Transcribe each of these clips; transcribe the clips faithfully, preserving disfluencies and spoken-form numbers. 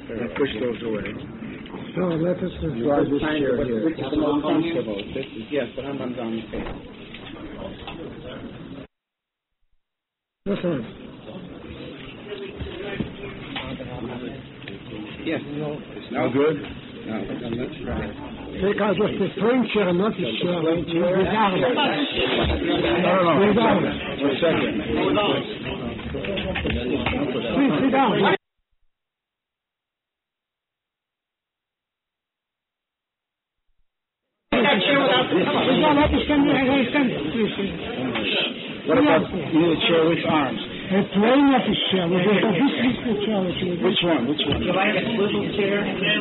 and push those away. So let us Try this chair here. Which is the most comfortable. This is, yes, the Rambam's on the table. This one. Yes. No good? No, let's try. Take out just the plain chair, not the chair. Without it. No, no, no. Without it. One second. Please sit down. What about, you need a chair with arms? A plain office chair. This is the chair. Which one? Which one? You like a swivel chair?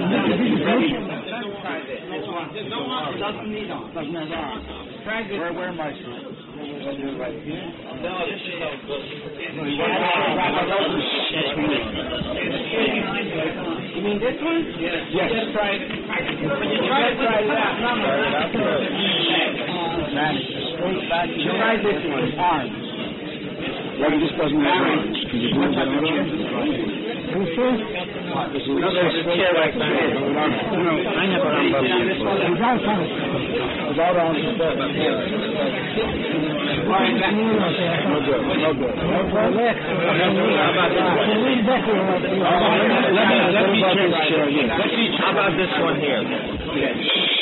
No arms. Doesn't need arms. Doesn't have arms. Try this. Where, where am I? Right here? No, this is how it goes. You mean this one? Yes. Yes. Just try it. When you try to try it out. No, no, no. Straight back. Try this one. Arms. What if this doesn't have arms? Can you move that over? Another chair like that. No, I never Rambam. Without arms. Without arms is better. No good. No good. Let me let me check this chair here. Let's see. How about this one here? Yes.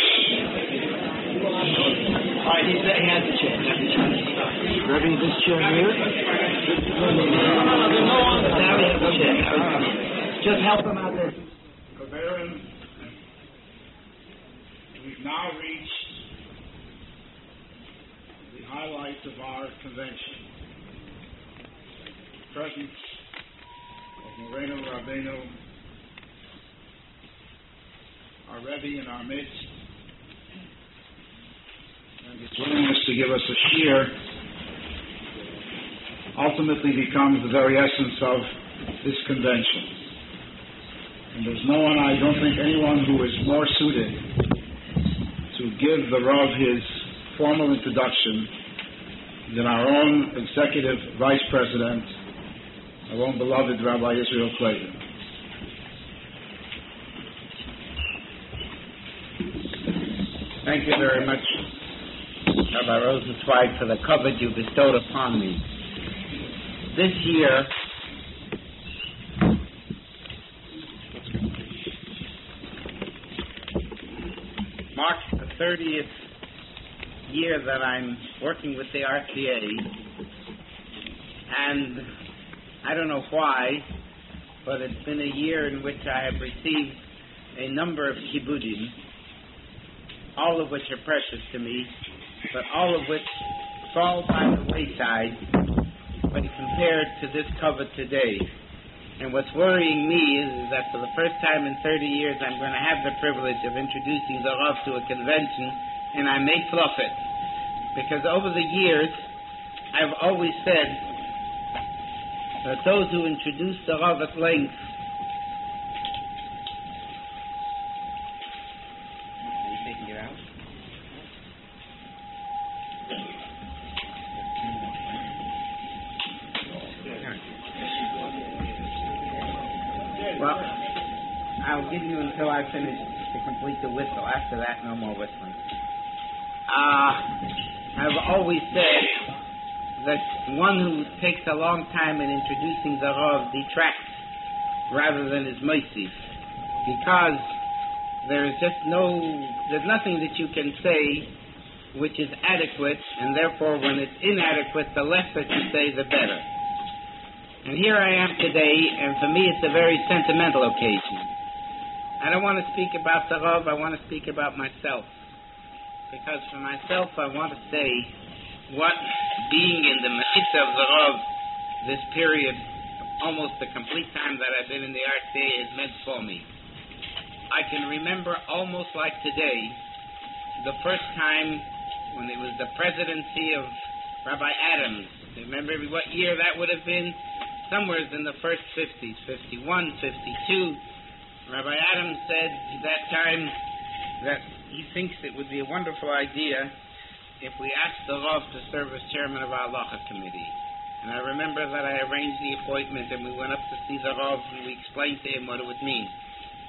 All right, he has the chair. Grabbing this chair here. No, no, no, no, no. Now we have the chair. Just help him out there. Baron, we've now reached the highlights of our convention. The presence of Moreno Rabbeinu, our Rebbe in our midst, and his willingness to give us a shir ultimately becomes the very essence of this convention. And there's no one, I don't think anyone who is more suited to give the Rav his formal introduction than our own Executive Vice President, our own beloved Rabbi Israel Clayton. Thank you very much, Rabbi Rosenzweig, for the covet you bestowed upon me. This year, marks the thirtieth year that I'm working with the R C A, and I don't know why, but it's been a year in which I have received a number of kibudim, all of which are precious to me, but all of which fall by the wayside when compared to this cover today. And what's worrying me is, is that for the first time in thirty years I'm going to have the privilege of introducing the Rav to a convention, and I may fluff it. Because over the years I've always said that those who introduce the Rav at length Are you taking it out? Well, I'll give you until I finish to complete the whistle. After that, no more whistling. Uh, I've always said that one who takes a long time in introducing the Rav detracts rather than is moisif, because there is just no, there's nothing that you can say which is adequate, and therefore when it's inadequate, the less that you say, the better. And here I am today, and for me it's a very sentimental occasion. I don't want to speak about the Rav, I want to speak about myself. Because for myself, I want to say what being in the midst of the Rav, this period, almost the complete time that I've been in the R C A, has meant for me. I can remember almost like today, the first time when it was the presidency of Rabbi Adams. Remember what year that would have been? Somewhere in the first fifties, fifty-one, fifty-two. Rabbi Adams said at that time that he thinks it would be a wonderful idea if we asked the Rav to serve as chairman of our Halacha committee. And I remember that I arranged the appointment and we went up to see the Rav and we explained to him what it would mean.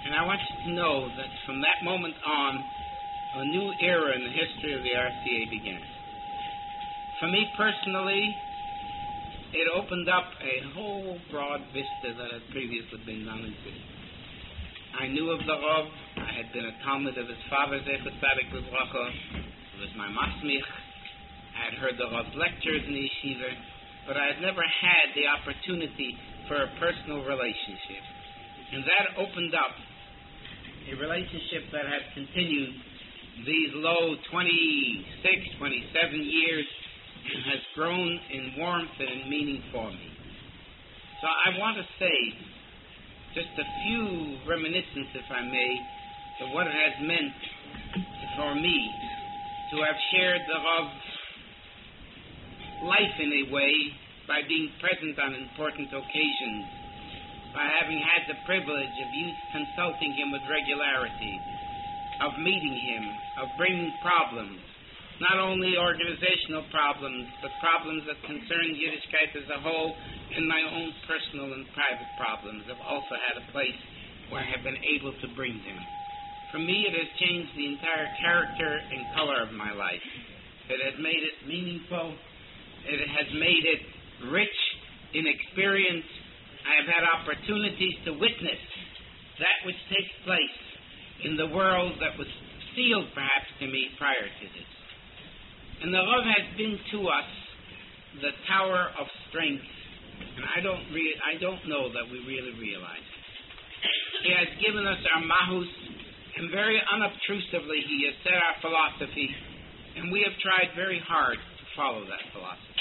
And I want you to know that from that moment on, a new era in the history of the R C A began. For me personally, it opened up a whole broad vista that had previously been non-existent. I knew of the Rav. I had been a Talmud of his father, Zecher Tzadik Livracha. It was my masmich. I had heard the Rav's lectures in the yeshiva, but I had never had the opportunity for a personal relationship. And that opened up a relationship that has continued these low twenty-six, twenty-seven years and has grown in warmth and in meaning for me. So I want to say just a few reminiscences, if I may, of what it has meant for me to have shared the Rav's life in a way by being present on important occasions, by having had the privilege of youth consulting him with regularity, of meeting him, of bringing problems, not only organizational problems, but problems that concern Yiddishkeit as a whole, and my own personal and private problems have also had a place where I have been able to bring them. For me, it has changed the entire character and color of my life. It has made it meaningful. It has made it rich in experience. I have had opportunities to witness that which takes place in the world that was sealed perhaps to me prior to this. And the Rav has been to us the tower of strength, and I don't re- I don't know that we really realize it. He has given us our mahus, and very unobtrusively he has said our philosophy, and we have tried very hard to follow that philosophy.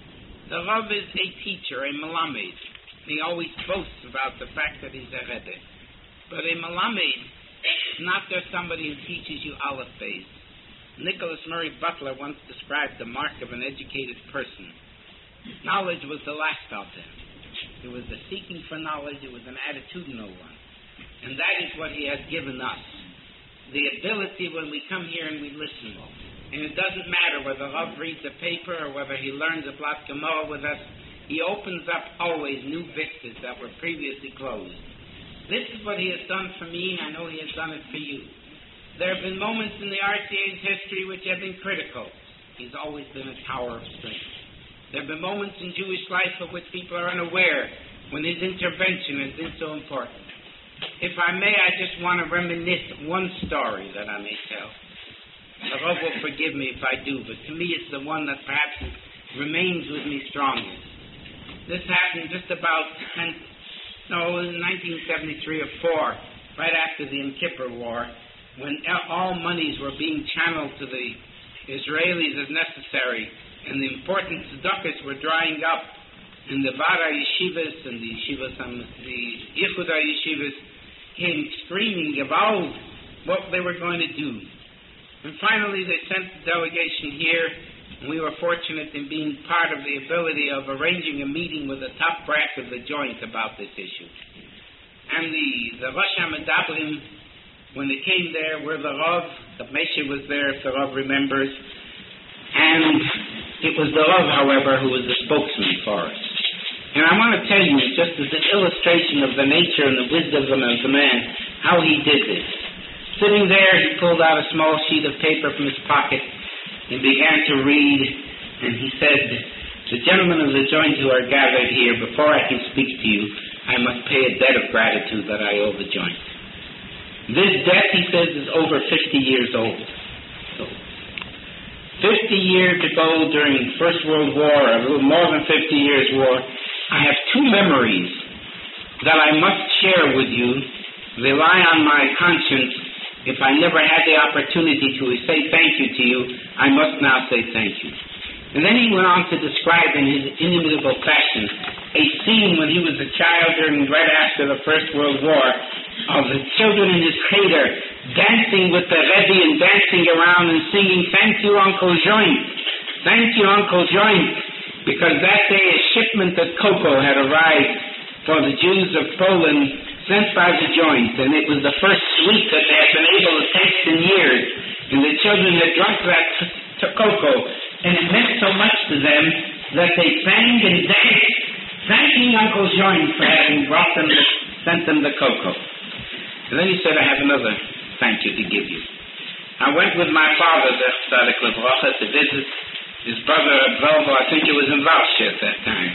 The Rav is a teacher, a melamed. He always boasts about the fact that he's a rebbe. But a melamed is not just somebody who teaches you aleph beis. Nicholas Murray Butler once described the mark of an educated person. Knowledge was the last of them. It was the seeking for knowledge. It was an attitudinal one. And that is what he has given us. The ability when we come here and we listen. And it doesn't matter whether Rav reads a paper or whether he learns a Blat Gemara with us. He opens up always new vistas that were previously closed. This is what he has done for me, and I know he has done it for you. There have been moments in the R C A's history which have been critical. He's always been a tower of strength. There have been moments in Jewish life of which people are unaware when his intervention has been so important. If I may, I just want to reminisce one story that I may tell. The Rav will forgive me if I do, but to me it's the one that perhaps remains with me strongest. This happened just about no, in nineteen seventy-three or four, right after the Yom Kippur War, when all monies were being channeled to the Israelis as necessary, and the important tzedakahs were drying up, and the Vara yeshivas and the yeshivas, um, the Yehuda yeshivas came screaming about what they were going to do. And finally they sent the delegation here, and we were fortunate in being part of the ability of arranging a meeting with the top brass of the joint about this issue. And the, the Rosh HaMedabrim, when they came there, were the Rav, the Meshach was there, if the Rav remembers, and it was the Rav, however, who was the spokesman for us. And I want to tell you, just as an illustration of the nature and the wisdom of the man, how he did this. Sitting there, he pulled out a small sheet of paper from his pocket and began to read, and he said, "The gentlemen of the joint who are gathered here, before I can speak to you, I must pay a debt of gratitude that I owe the joint. This debt," he says, "is over fifty years old. So, fifty years ago, during the First World War, a little more than fifty years war, I have two memories that I must share with you, rely on my conscience. If I never had the opportunity to say thank you to you, I must now say thank you." And then he went on to describe in his inimitable fashion a scene when he was a child during right after the First World War of the children in his cheder dancing with the Rebbe and dancing around and singing, "Thank you, Uncle Joint. Thank you, Uncle Joint." Because that day a shipment of cocoa had arrived for the Jews of Poland sent by the joint, and it was the first sweet that they had been able to taste in years. And the children had drunk that t- t- cocoa, and it meant so much to them that they sang and danced, thanking Uncle Joint for having brought them, the, sent them the cocoa. And then he said, I have another thank you to give you. I went with my father, Zech Tzadik Livracha, to visit his brother Velvo, I think it was in Varsha at that time.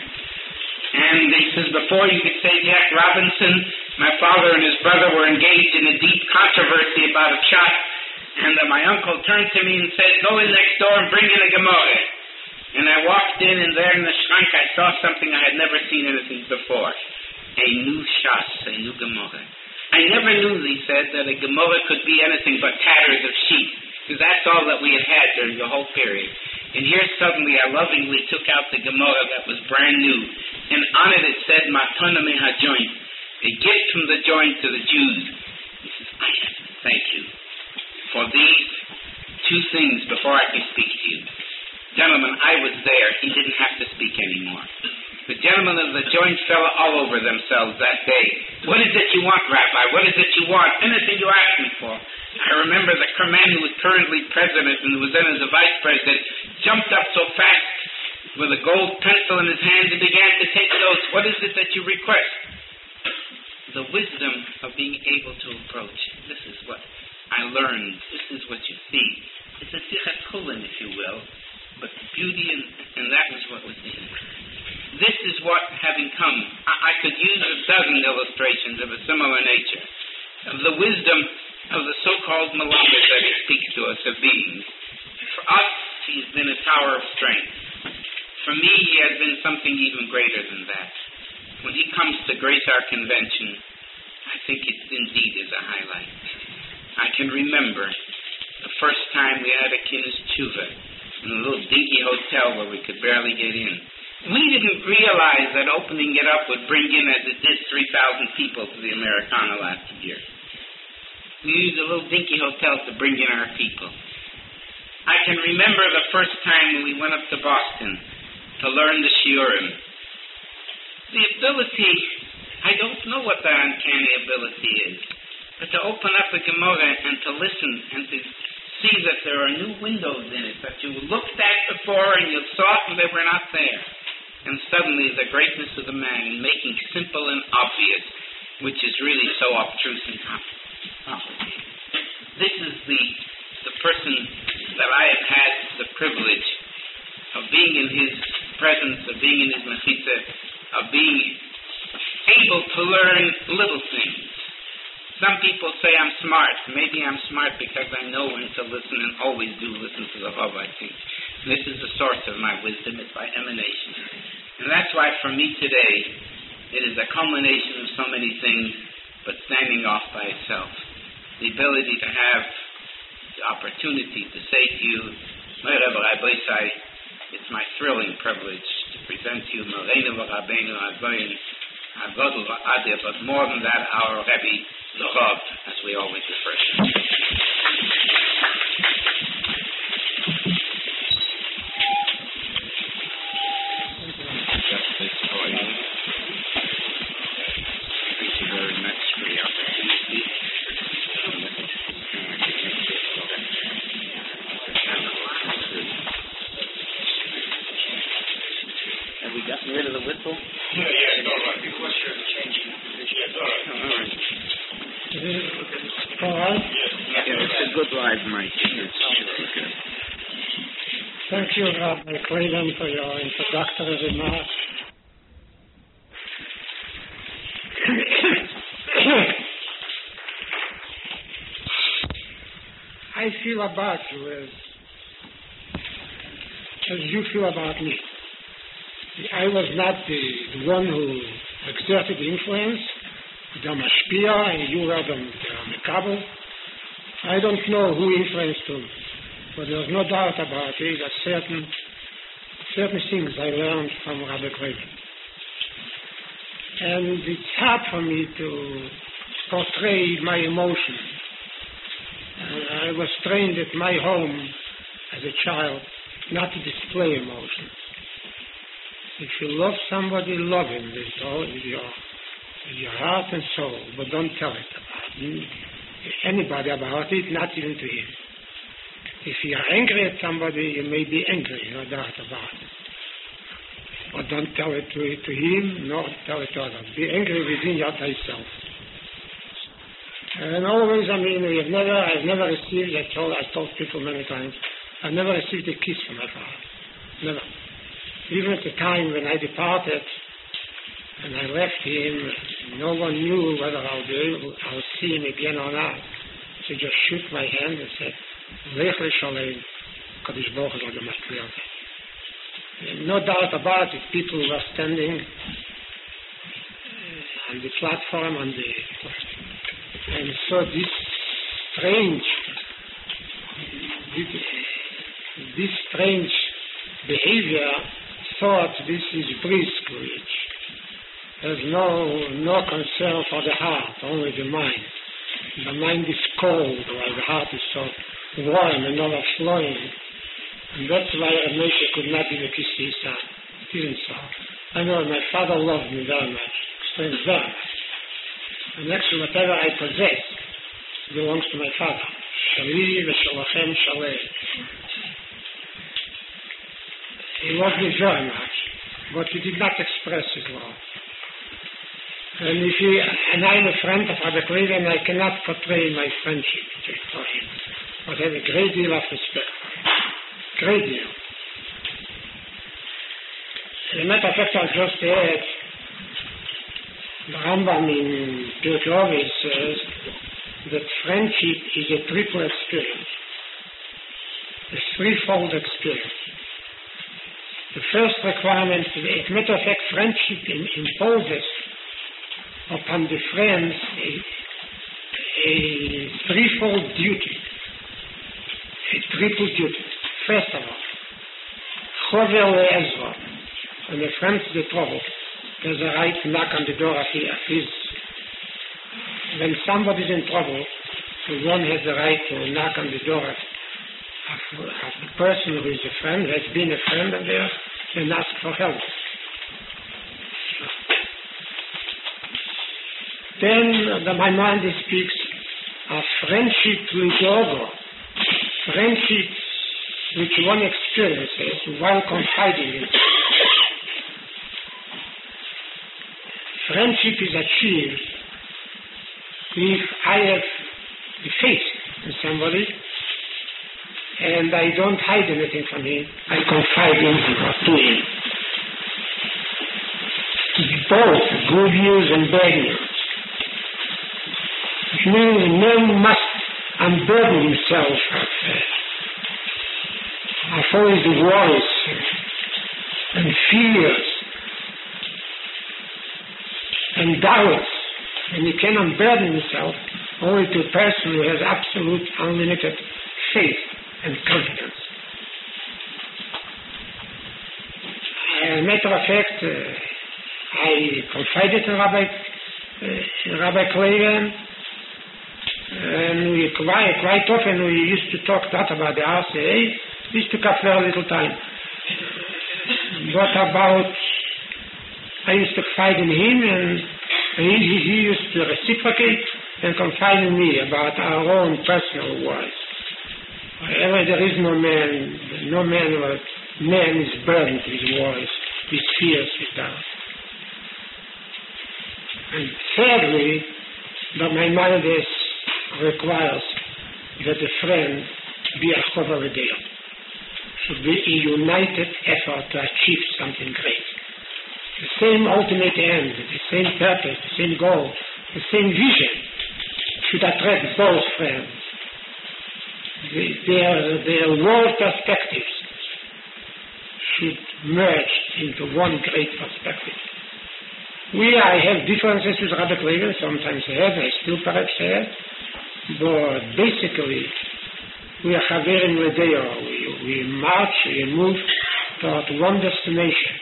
And he says, before you could say Jack Robinson, my father and his brother were engaged in a deep controversy about a shot. And uh, my uncle turned to me and said, go in next door and bring in a Gemara. And I walked in, and there in the shrunk I saw something I had never seen anything before. A new shas, a new Gemara. I never knew, he said, that a Gemara could be anything but tatters of sheets, because that's all that we had had during the whole period. And here suddenly I lovingly took out the Gemara that was brand new, and on it it said, Matana me ha-joint, a gift from the joint to the Jews. He says, I have to thank you for these two things before I can speak to you. Gentlemen, I was there. He didn't have to speak anymore. The gentlemen of the joint fell all over themselves that day. What is it you want, Rabbi? What is it you want? Anything you ask me for. I remember the man who was currently president and who was then as a vice president jumped up so fast with a gold pencil in his hand and began to take notes. What is it that you request? The wisdom of being able to approach. This is what I learned. This is what you see. It's a sichat chulin, if you will, but beauty, and, and that was what was in it. This is what, having come, I, I could use a dozen illustrations of a similar nature, of the wisdom of the so-called Malamed that he speaks to us, of beings. For us, he's been a tower of strength. For me, he has been something even greater than that. When he comes to grace our convention, I think it indeed is a highlight. I can remember the first time we had a Kinnis Tshuva in a little dinky hotel where we could barely get in. We didn't realize that opening it up would bring in, as it did, three thousand people to the Americana last year. We used a little dinky hotel to bring in our people. I can remember the first time when we went up to Boston to learn the Shiurim. The ability, I don't know what that uncanny ability is, but to open up a Gemara and to listen and to see that there are new windows in it that you looked at before and you saw it and they were not there. And suddenly the greatness of the man in making simple and obvious, which is really so obtruse and complicated. This is the the person that I have had the privilege of being in his presence, of being in his mechitza, of being able to learn little things. Some people say I'm smart. Maybe I'm smart because I know when to listen and always do listen to the Rav, I think. This is the source of my wisdom. It's by emanation. And that's why for me today, it is a culmination of so many things, but standing off by itself. The ability to have the opportunity to say to you, it's my thrilling privilege to present to you Moreinu v'Rabbeinu Agoyin, Agodl v'Adir, but more than that, our Rebbe, the Rav, as we always refer to him. Thank you very much for the opportunity. Have we gotten rid of the whistle? Yeah, yeah, it's all right. Before you're changing the position. Yeah, it's all right. All right. All right. Yeah, it's a good live mic. It's good. Thank you, Rabbi Clayton, for your introductory remarks. I feel about you as, as you feel about me. I was not the, the one who exerted influence, the mashpia, and you were the, the mekabel. I don't know who influenced whom, but there's no doubt about it that certain certain things I learned from Rabbi Clayton. And it's hard for me to portray my emotion. Uh, I was trained at my home as a child not to display emotion. If you love somebody, love him with all with your, with your heart and soul, but don't tell it about him. Anybody about it, not even to him. If you are angry at somebody, you may be angry, no doubt about it. But don't tell it to, to him, nor tell it to others. Be angry within your thyself. And always, I mean, I've never, I've never received, I told, I told people many times, I've never received a kiss from my father. Never. Even at the time when I departed and I left him, no one knew whether I'll be able, I'll see him again or not. So he just shook my hand and said, Lech L'Shalem, Kadosh Baruch Hu L'Adam Masliach. No doubt about it, people were standing on the platform, on the, and so this strange, this, this strange behavior thought this is brisk, which has no no concern for the heart, only the mind. The mind is cold, while the heart is so warm and overflowing. And that's why Ramesha could not give a kiss to his son. It isn't so. I know my father loved me very much, extremely very much. And actually whatever I possess belongs to my father. Shali v'shalachem shaleh. He loved me very much, but he did not express it well. And if he, and I'm a friend of Rabbi Kleve, and I cannot portray my friendship for him, but I have a great deal of respect for him. Great deal. As a matter of fact, I'll just add, the Rambam in Pirkei Avos says that friendship is a triple experience, a threefold experience. The first requirement, as a matter of fact, friendship imposes upon the friends a, a threefold duty, a triple duty. First of all, Chover le'ezra, when a friend's in trouble, there's a right to knock on the door of his. When somebody's in trouble, one has the right to knock on the door of, of, of the person who is a friend, who has been a friend of theirs, and ask for help. Then the Maimonides speaks of friendship lidorgo, friendship which one experiences while confiding in. Friendship is achieved if I have the faith in somebody and I don't hide anything from him, I confide in him or to him. Both good news and bad news. It means a man must unburden himself of, uh, of all his worries and fears and doubts, and he can unburden himself only to a person who has absolute unlimited faith and confidence. As a matter of fact, uh, I confided in Rabbi, uh, in Rabbi Kleve, and we quite, quite often we used to talk that about the R C A. This took up very little time. What about, I used to confide in him, and he, he used to reciprocate and confide in me about our own personal worries. Wherever there is no man, no man, man is burdened with his worries, his fears, his doubts. And thirdly, the Maimonides requires that a friend be a chover l'deo, should be a united effort to achieve something great. The same ultimate end, the same purpose, the same goal, the same vision should attract both friends. The, their, their world perspectives should merge into one great perspective. We, I have differences with Rabbi Kleve, sometimes I have, I still perhaps have, but basically, we are Chaverim l'deo. We, we march, we move toward one destination.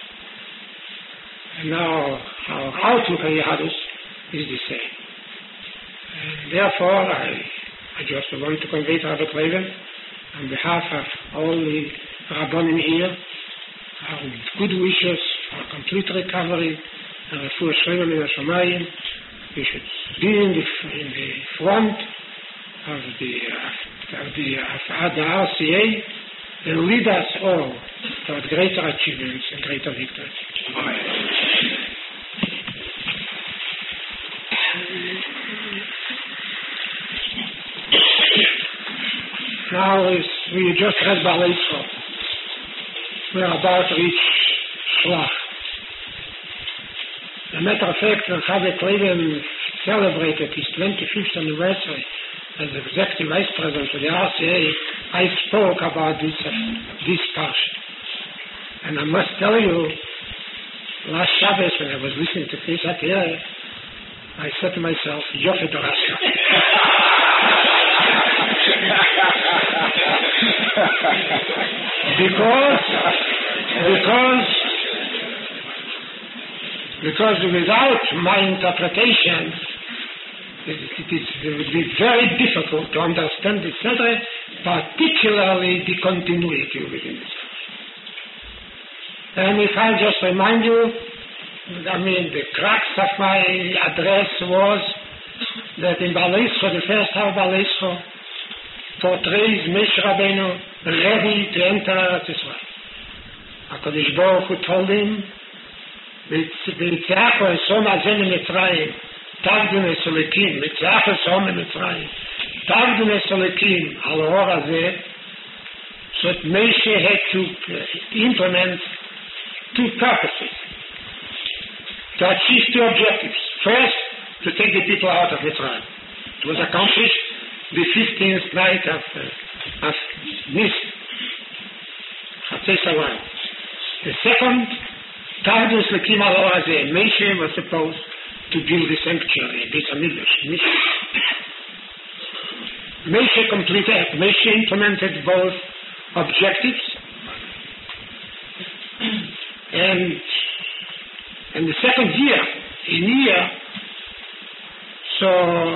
And now, our outlook on Yahadus is the same. And therefore, I, I just want to convey to Rabbi Kleve, on behalf of all the Rabbonim here, our good wishes for complete recovery, and refuah shlema min hashamayim. We should be in the, in the front of the, uh, of the, of the R C A and lead us all toward greater achievements and greater victories. Amen. Now is, we just read Balesco. We are about to reach Shlach. As a matter of fact, when Chabad Levin celebrated his twenty-fifth anniversary as Executive Vice President of the R C A, I spoke about this, uh, this parsha. And I must tell you, last Shabbos when I was listening to Chris Atiyah, I said to myself, Yofe Dorasha. because, because, because without my interpretation, it, it, is, it would be very difficult to understand the Sedre, particularly the continuity within it. And if I just remind you, I mean, the crux of my address was that in Balesco, the first half of Balesco, portrays Moshe Rabbeinu ready to enter Eretz Yisrael. HaKadosh Baruch Hu told him, "V'yitzeacho esom hazeh miMitzrayim, tagdun es Elokim, v'yitzeacho esom miMitzrayim, tagdun es Elokim al hor hazeh." So that Moshe had to implement two purposes, to achieve two objectives. First, to take the people out of Mitzrayim. It was accomplished the fifteenth night of, uh, of Nis, Chatzei Shavuot. The second, Tardus Lekim al Hor Hazeh. Moshe was supposed to build the sanctuary, Beis HaMikdash. Moshe completed, Moshe implemented both objectives, and in the second year, in year, so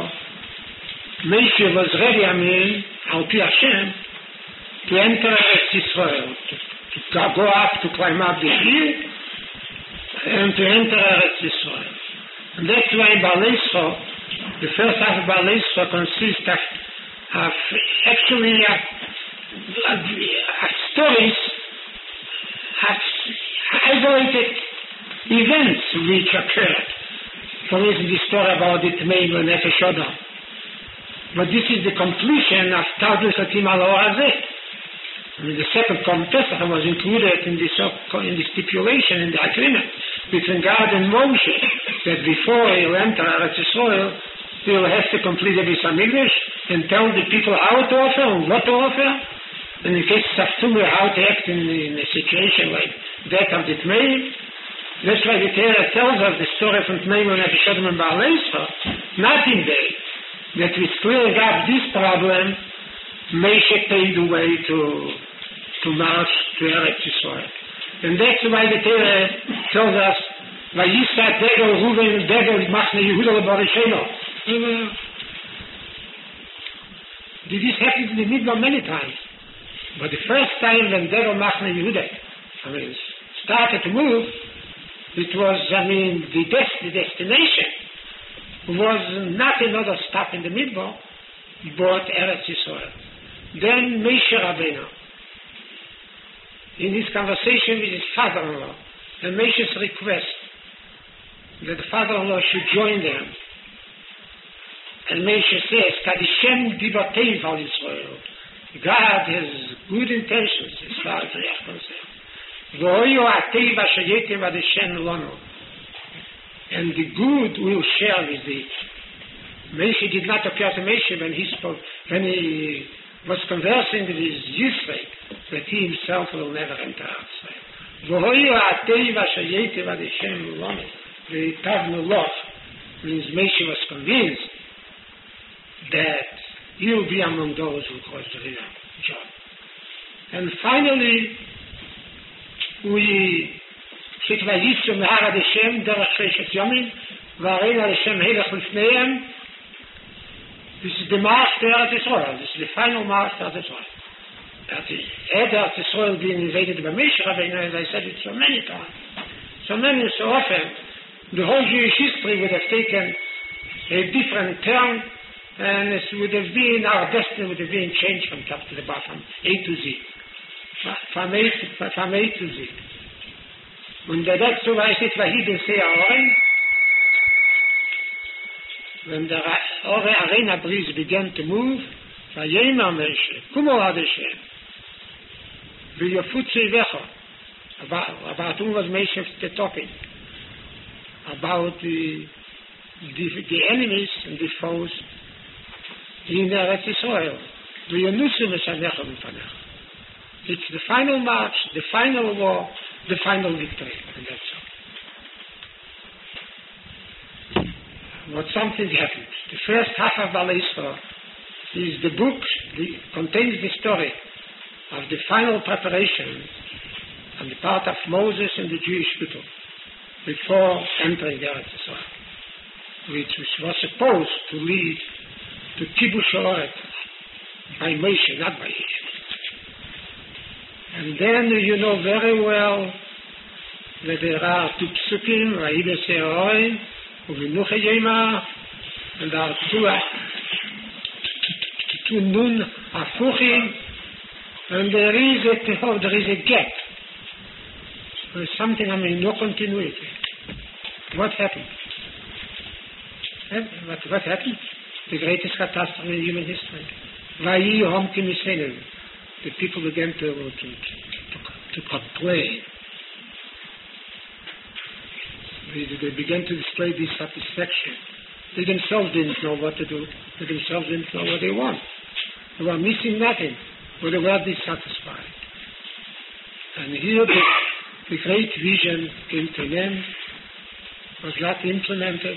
Moshe was ready, I mean, Al Pi Hashem, to enter Eretz Yisrael, to, to go up, to climb up the hill, and to enter Eretz Yisrael. And that's why in Balesco, the first half of Balesco consists of, of actually of, of, of stories, of isolated events which occurred. For instance, the story about the Tmei Nefesh Adam. But this is the completion of Tardus Lekim al Hor Hazeh. I mean, the second Pesach was included in the, in the stipulation, in the agreement between God and Moshe, that before he'll enter Eretz Yisrael, he'll have to complete the Beis HaMikdash and tell the people how to offer and what to offer, and in case of Tumah, how to act in, in a situation like that of the Tmei. That's why the Torah tells us the story from Tmei Nefesh Adam and Balesco, not in day, that with clearing up this problem, Moshe paved the way to, to march to Eretz Yisrael. And that's why the Torah tells us, Vayisa Degel Ruven Degel Machne Yehuda LeBarisheno. This happened in the Midbar many times. But the first time when Degel Machne Yehuda, I mean, started to move, it was, I mean, the, des- the destination was not another stop in the Midbar, but Eretz Yisrael. Then Moshe Rabbeinu, in his conversation with his father-in-law, and Moshe's request that the father-in-law should join them, and Moshe says, Kadishem Dibatei Val Yisrael. God has good intentions as far as they are concerned. And the good will share with thee. Moshe did not appear to Moshe when he spoke, when he was conversing with his Yisrael, that he himself will never enter outside. Means Moshe was convinced that he will be among those who cross the river Jordan. And finally, we שכבייסו מהר עד השם דרך ששת יומים והראינו על השם הלך לפניהם. This is the march to Eretz Yisrael. This is the final march to Eretz Yisrael. That is, Eretz Yisrael being invaded by Moshe Rabbeinu, as I said it so many times, so many, so often, the whole Jewish history would have taken a different turn, and it would have been, our destiny would have been changed from top to the bottom, A to Z. From A to, from A to Z. Und der dazu weiß ich, war hier den See Oren, when the Ore Arena breeze began to move, Vayema Moshe, Kumo Ad Hashem, V'yafutzi Vecha. About, about who was Moshe the topic? About the, the the enemies and the foes in Eretz Yisrael. V'yanusu Mesanecha V'fanecha. It's the final march, the final war, the final victory, and that's all. But something happened. The first half of Baalei Yisrael is the book, the, contains the story of the final preparation on the part of Moses and the Jewish people before entering the Eretz Yisrael, which was supposed to lead to Kibush Haaretz by Moshe, not by Egypt. And then you know very well that there are two psukim, Vayibes Eroin, Uvinuche Yema, and there are two, two nun afuchim, and there is a, oh, there is a gap. There is something, I mean, no continuity. What happened? What, what happened? The greatest catastrophe in human history. Vayi Homkim Yisraelim. The people began to, to, to, to complain. They, they began to display dissatisfaction. They themselves didn't know what to do. They themselves didn't know what they want. They were missing nothing, but they were dissatisfied. And here the, the great vision came to an end, was not implemented.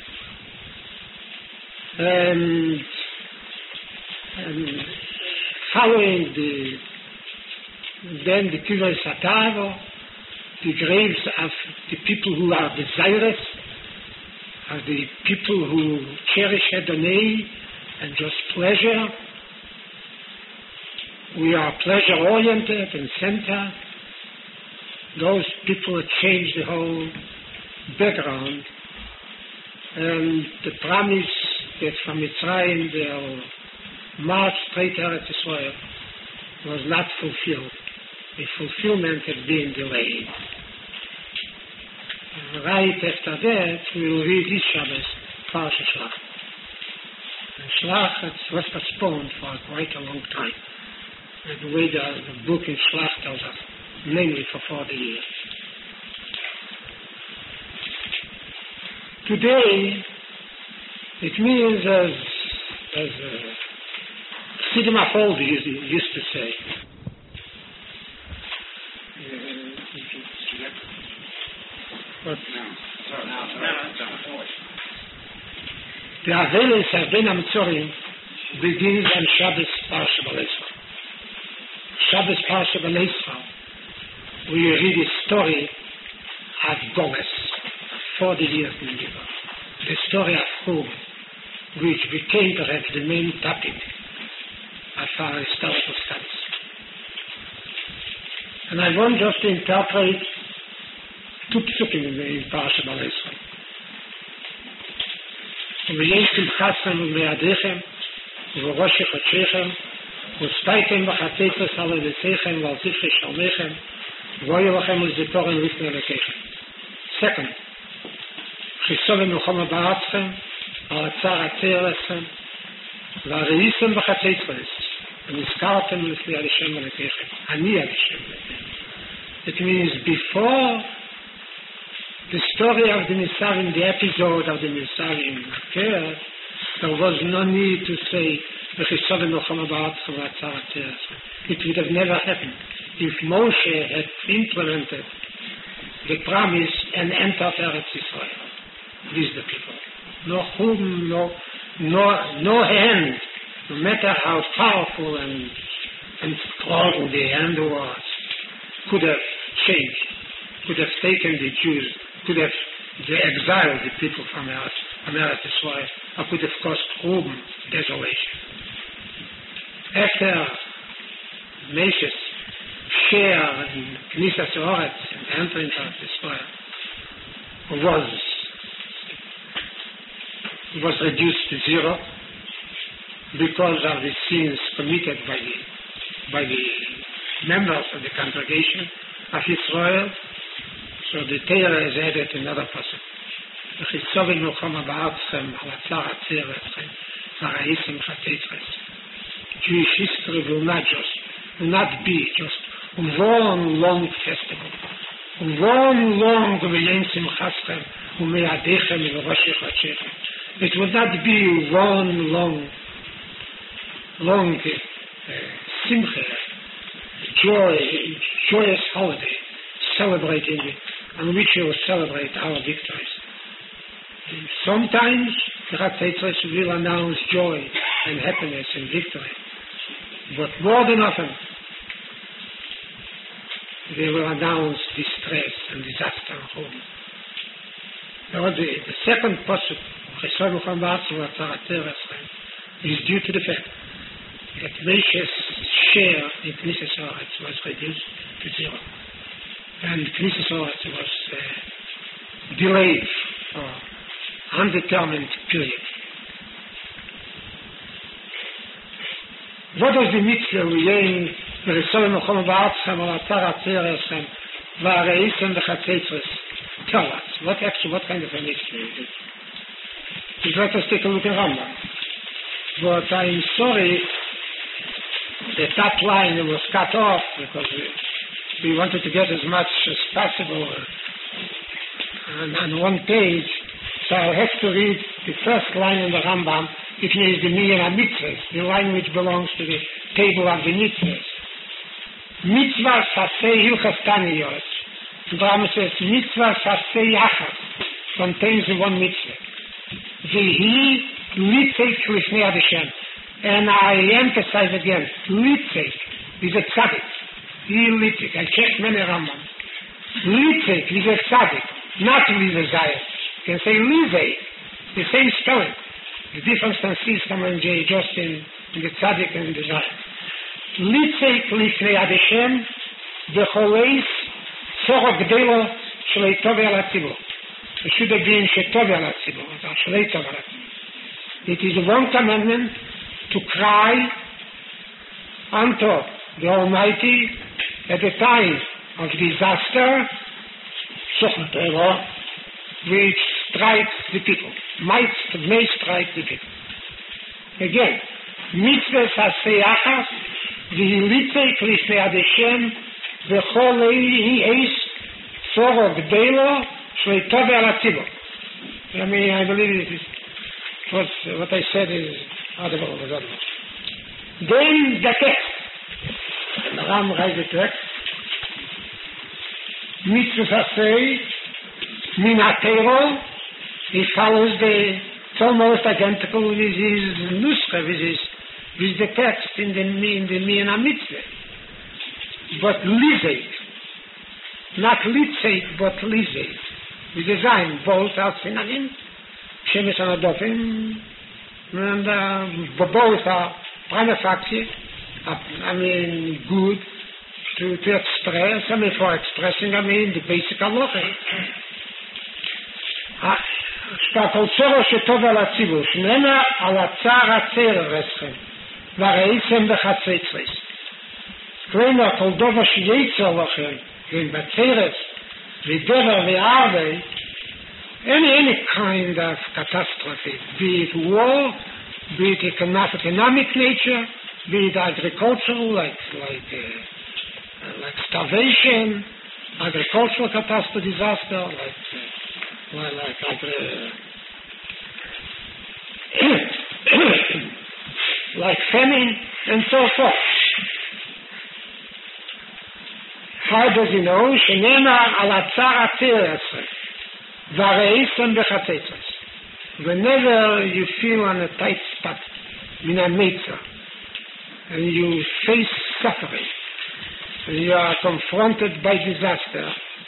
And, and following the, then the Kivay Satavo, the graves of the people who are desirous, of the people who cherish Adonai and just pleasure. We are pleasure-oriented and center. Those people have changed the whole background. And the promise that from Mitzrayim they'll march straight to Eretz Yisrael was not fulfilled. The fulfillment had been delayed. Right after that, we will read this Shabbos, Parsha Shlach. And Shlach was postponed for quite a long time. And the way the, the book in Shlach tells us, mainly for forty years. Today, it means as as uh, Chassidim Apoldi used, used to say. But the Avelis of Ben HaMetzorim begins on Shabbos Parsha Baalei Yisrael. Shabbos Parsha Baalei Yisrael, we read the story of Gomes, forty years in Egypt. The story of Chum, which became perhaps the main topic of our historical studies. And I want just to interpret two psukim in Parsha Baalei Yisrael. ויהי שמחתכם ובידיכם ובראש חודשיכם ושפייתם בחציצות על ידיכם ועל זבחי שלמיכם ויהיו לכם לזכורן לפני אלוקיכם. Second, חיסו במלחמה בארצכם על הצער הצער אתכם והראיתם בחציצות ונזכרתם לפני השם אלוקיכם. אני השם אלוקיכם. It means before the story of the Nisarim, the episode of the Nisarim occurred, there was no need to say, it would have never happened if Moshe had implemented the promise and entered Eretz Yisrael with the people. No chum, no, no, no hand, no matter how powerful and, and strong the hand was, could have changed, could have taken the Jews, could have the exiled the people from Eretz, from Eretz Yisrael, or could have caused Chum, desolation. After Moshe's share in Knisas Haaretz and entering Eretz Yisrael was was reduced to zero because of the sins committed by the by the members of the congregation of Israel. So the Torah has added another pasuk. Jewish history will not just, will not be just one long festival. One long V'yenzim Chaschem U'me'adechem V'roshech V'chechem. It will not be one long, long uh, simcha, joy, joyous holiday, celebrating on which we will celebrate our victories. And sometimes the Chatzitzres will announce joy and happiness and victory, but more than often they will announce distress and disaster at home. Now, the, the second pasuk is due to the fact that Moshe's share in Knesset Haaretz was reduced to zero, and Knesset Haaretz was uh, delayed for undetermined period. What does the mitzvah Uyein v'Resolem Ochom Ba'atzchem or Atzar Atzereschem v'Areisem v'Chatzitzres tell us? What actually, what kind of a mitzvah is it? Just let us take a look at Rambam. But I'm sorry that that line was cut off because we, we wanted to get as much as possible on, on one page. So I'll have to read the first line in the Rambam. It means the Miyan HaMitzvahs, the line which belongs to the table of the mitzvahs. Mitzvah Sasei Hilchas Taniyot. The Rambam says Mitzvah Sasei Yachas contains the one mitzvah. Vehi Litzek Lifnei Adeshem. And I emphasize again, Litzek is a tzaddik. He Litzek. I checked many Rambam. Litzek is a tzaddik, not Lize Zayat. You can say Lize, the same spelling. The difference can see some and J just in, in the tzaddik and the zayat. Litzek Lifnei Adeshem Becholeis Tzorok Gdelo Shlei Tove Al HaTzibur. It should have been Shetove Al HaTzibur, or Shlei Tove Al HaTzibur. It is one commandment to cry unto the Almighty at the time of disaster, which strikes the people. Might may strike the people. Again, mitzvah sasei achas v'hilitzek lifnei Adeshem v'chol eis tzoro gdelo shlei tove al hatzibur. I mean, I believe it is what, what I said is audible. Was audible. Then the text. And the Ram writes the text. Mitzvah sasei min hatero. He follows the, it's almost identical with his nuskha, with, his, with the text in the, in the Miyan HaMitzvah. But lizeit, not litzeit, but lizeit. With the zayin, both are synonyms, shemesh anadofim, and uh, both are prima facie, uh, I mean, good to, to express, I mean, for expressing, I mean, the basic halacha. Uh, שכל צורו שטוב על הציבור, שננה על הצער הצער רסכם, והראיתם בחציצרס. כלומר, כל דבר שיצר לכם, כן, בצרס, ודבר וערבי, any, any kind of catastrophe, be it war, be it economic nature, be it agricultural, like, like, uh, like starvation, agricultural catastrophe, disaster, like, uh, Well, like, like, uh, like famine and so forth. How does he know? Shenema al atzar atzeres v'areisem b'chatzetzes. Whenever you feel on a tight spot, in a mitzvah, and you face suffering, and you are confronted by disaster,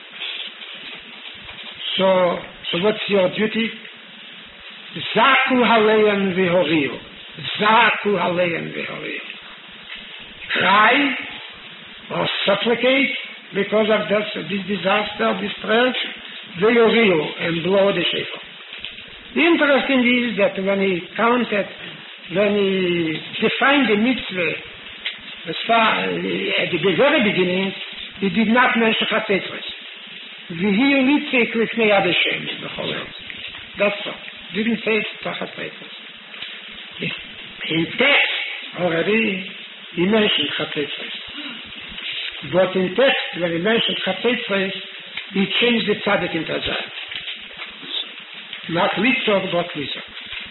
so So what's your duty? Zaku haleim v'horiu. Zaku haleim v'horiu. Cry or supplicate because of this, this disaster, distress, v'horiu, and blow the shofar. The interesting is that when he counted, when he defined the mitzvah, as far at the very beginning, he did not mention chatzetzres. V'hi litzek lifnei Adeshem b'chol eretz. That's all. Didn't say it tachat peitos. In text, already he mentioned Chatzos. But in text, when he mentioned Chatzos, he changed the tzaddik into Azad. Not Litzog, but Litzog.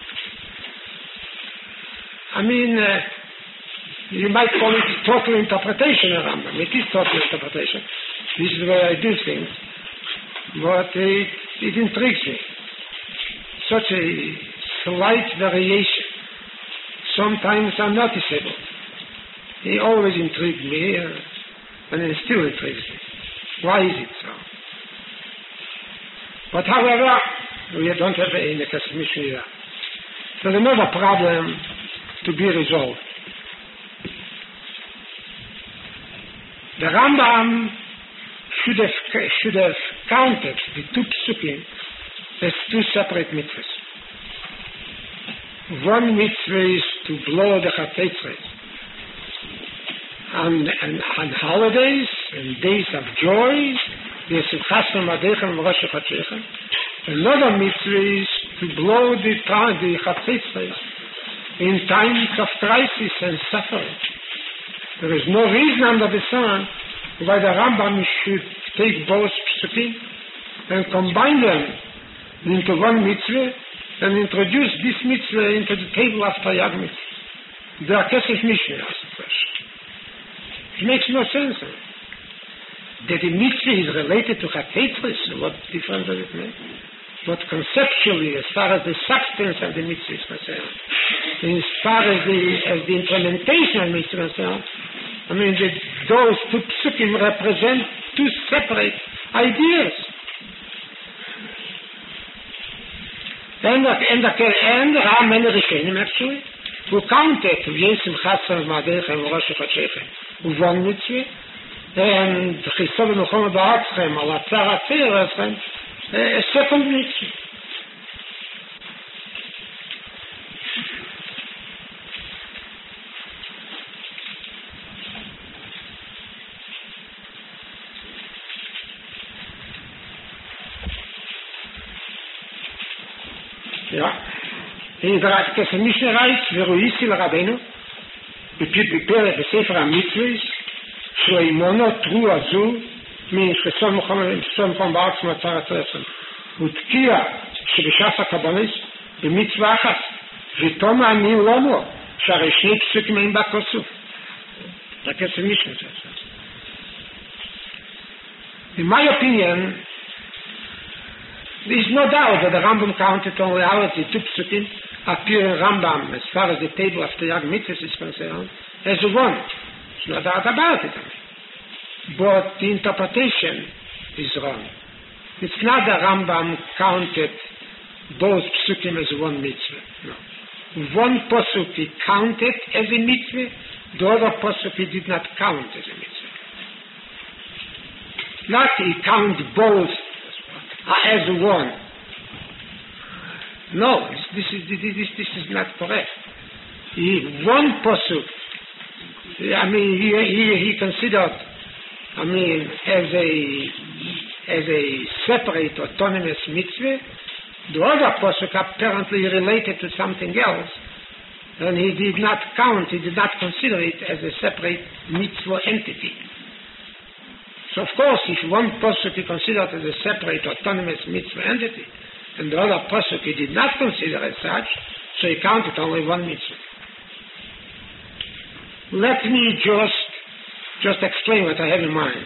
I mean, uh, you might call it total interpretation of Rambam. It is total interpretation. This is the way I do things. But it, it intrigues me. Such a slight variation, sometimes unnoticeable. He always intrigued me, uh, and it still intrigues me. Why is it so? But however, we don't have a Nekas Mishnah. There's another problem to be resolved. The Rambam should have, should have counted the two psukim as two separate mitzvahs. One mitzvah is to blow the chatetzres on, on, on holidays and days of joy. Another mitzvah is to blow the, the chatetzres in times of crisis and suffering. There is no reason under the sun why the Rambam should take both psukim and combine them into one mitzvah and introduce this mitzvah into the table of Taryag mitzvah. The Kesef Mishnah asks the question. It makes no sense. That the mitzvah is related to Chatetzres, what difference does it make? But conceptually, as far as the substance of the mitzvah is concerned, as far as the, as the implementation of the mitzvah is concerned, I mean, the, those two psukim represent two separate ideas. And, and, and there are many Rishonim actually who counted Yesim Chatzon Madechem Rosh Chachechem one mitzvah and Chisov Nuchom Ba'atzchem Alatzar Atzir a second mitzvah. Ja. In der Kesef Mishnah writes, Veruisi l'Rabbeinu, בפרק בספר המצווה, שאימונו תרו הזו, מחסון מוחמד בארץ מצר הצרסון. ותקיע שבשעת הקבלס, במצווה אחת, ותום אני לא מו, שהרי שני פסוקים אין בה כוסוף. זה Kesef Mishnah. In my opinion, there is no doubt that the Rambam counted on reality two psukim appear in Rambam as far as the table of Taryag mitzvahs is concerned as one. There's no doubt about it. But the interpretation is wrong. It's not that Rambam counted those psukim as one mitzvah. No. One pasuk he counted as a mitzvah, the other pasuk he did not count as a mitzvah. Not he counted both as one. No, this is this, this is not correct. He, one pasuk, I mean, he, he he considered, I mean, as a as a separate autonomous mitzvah. The other pasuk apparently related to something else, and he did not count. He did not consider it as a separate mitzvah entity. So, of course, if one pasuk he considered as a separate autonomous mitzvah entity, and the other pasuk he did not consider as such, so he counted only one mitzvah. Let me just just explain what I have in mind.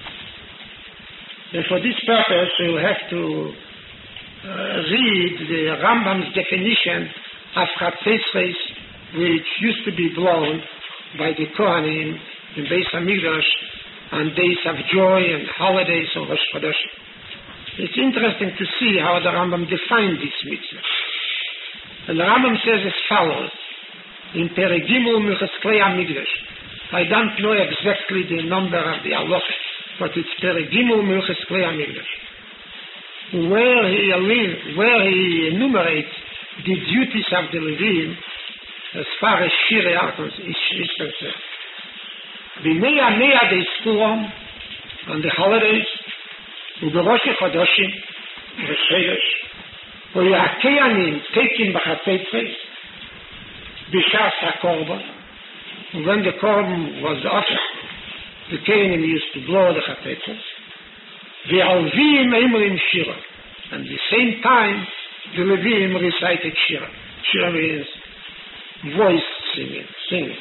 And for this purpose, we will have to uh, read the Rambam's definition of Chatzos, which used to be blown by the Kohanim in Beis Hamikdash on days of joy and holidays of Rosh Chodesh. It's interesting to see how the Rambam defined this mitzvah. And the Rambam says as follows, in Perek Gimel Milchas Klei HaMikdash. I don't know exactly the number of the halacha, but it's Perek Gimel Milchas Klei HaMikdash, where he, where he enumerates the duties of the Levim as far as Shirei Archons is concerned. B'nei Amea they Spurim, on the holidays, U'berosh Chodoshim, Rosh Chodesh, U'yakeyanim taking b'chatetzos, B'shas HaKorban, when the korban was offered, the Kohanim used to blow the chatetzos. The Alvim Emrim Shira. And at the same time, the Levim recited Shira. Shira means voice singing, singing.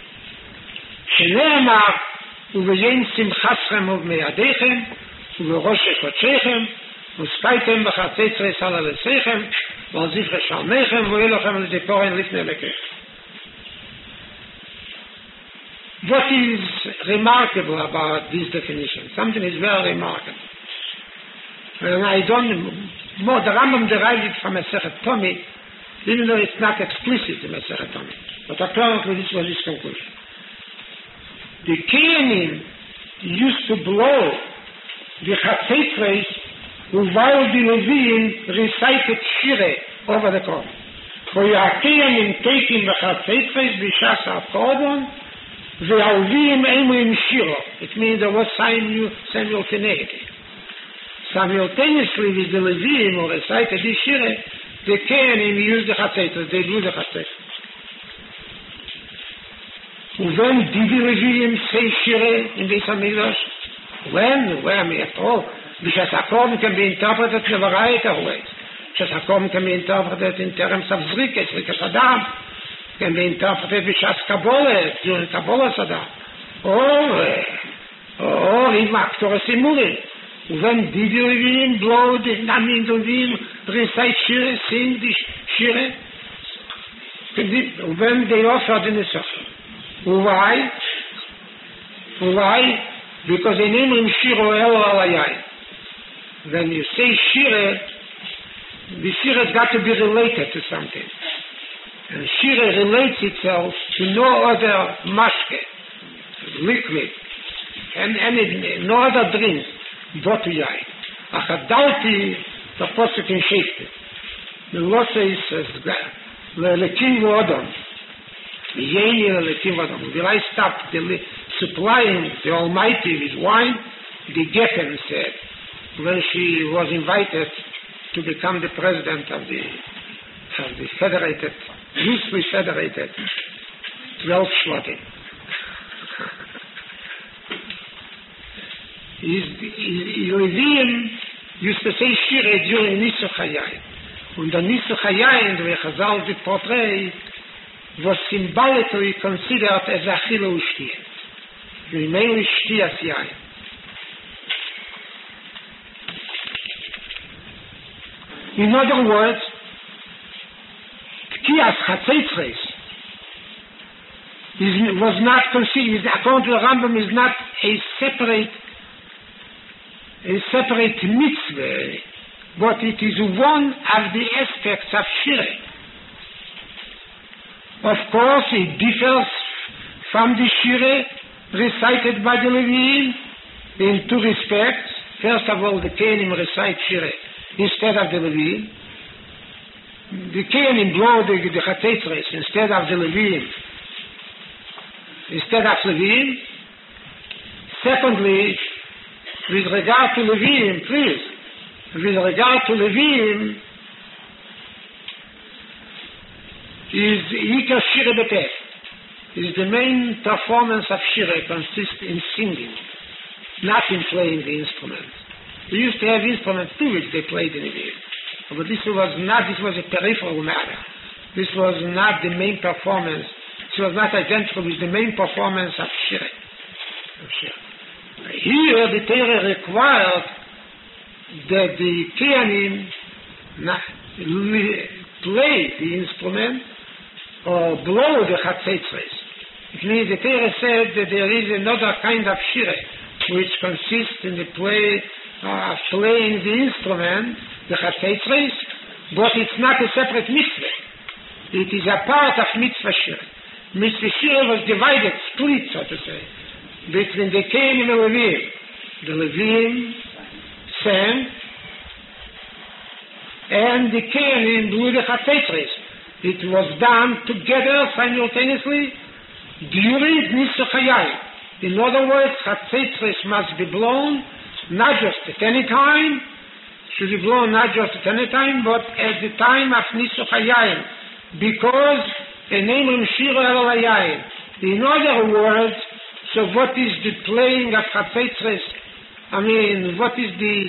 שנאמר, וביים שמחתכם ובמידיכם, ובראש חודשיכם, וספייתם בחצוצרות על עריסיכם, ועל זבחי שלמיכם, ויהיו לכם לזיכרון לפני אלוקיכם. What is remarkable about this definition? Something is very remarkable. And I don't, more, the Rambam derives it from Masechet Tomit, even though it's not explicit in Masechet Tomit. But apparently this was his conclusion. The Kohanim used to blow the chatzotros while the Levim recited Shire over the korban. For the Kohanim taking the chatzotros b'shas ha'korban, the Alvim Emrim Shiro. It means there was simultaneity. Simultaneously with the Levim who recited the Shire, the Kohanim used the chatzotros. They blew the chatzotros. When did the Levim say Shire in Beis HaMikdash? When? Where? At all. Because HaKorban can be interpreted in a variety of ways. Because HaKorban can be interpreted in terms of Zrika, Zrika Saddam, can be interpreted B'Shas Kabbalah, during Kabbalah Saddam, or, or in Maktor Simurim. When did the Levim blow the, I mean the Levim recite Shire, sing the Shire? When they offered in the Sofar. Why? Why? Because in Emrim Shiro Elo Alayai. When you say Shire, the Shire has got to be related to something. And Shire relates itself to no other mashke, liquid, and any, no other drink, but to Yain. Achadalti, the Posuk in Shefte. The Losse says, Le'elekim Odom. Will I stop the, supplying the Almighty with wine? The Geffen said, when she was invited to become the president of the, of the federated, loosely federated twelve Shvatim. Levim used to say Shire during Nisuch Hayayim. And the Nisuch Hayayim, the Chazal did portray, was symbolically considered as Achille Ushtiya, mainly Shtiyas Yain. In other words, Tkiyas Chatzotros was not considered, according to the Rambam, is not a separate, a separate mitzvah, but it is one of the aspects of Shire. Of course, it differs from the Shire recited by the Levim in two respects. First of all, the Kohanim recite Shire instead of the Levim. The Kohanim blow the, the chatzotros instead of the Levim. Instead of Levim. Secondly, with regard to Levim, please, with regard to Levim, is Yikar Shire B'Peh. Is the main performance of Shire consists in singing, not in playing the instruments. They used to have instruments too which they played in Levim. But this was not, this was a peripheral matter. This was not the main performance. This was not identical with the main performance of Shire. Of Shire. Here the Torah required that the Kohanim play the instrument or blow the chatzotros. It means the Torah said that there is another kind of Shire which consists in the play of uh, playing the instrument, the chatzotros, but it's not a separate mitzvah. It is a part of mitzvah Shire. Mitzvah Shire was divided, split, so to say, between the Kohanim and the Levim. The Levim sang, and the Kohanim blew the chatzotros. It was done together simultaneously during Nisuch Hayayim. In other words, chatzotros must be blown not just at any time, should be blown not just at any time, but at the time of Nisuch Hayayim, because the name of Shiro El Hayayim, In other words, so what is the playing of Chafetzres? I mean, what is the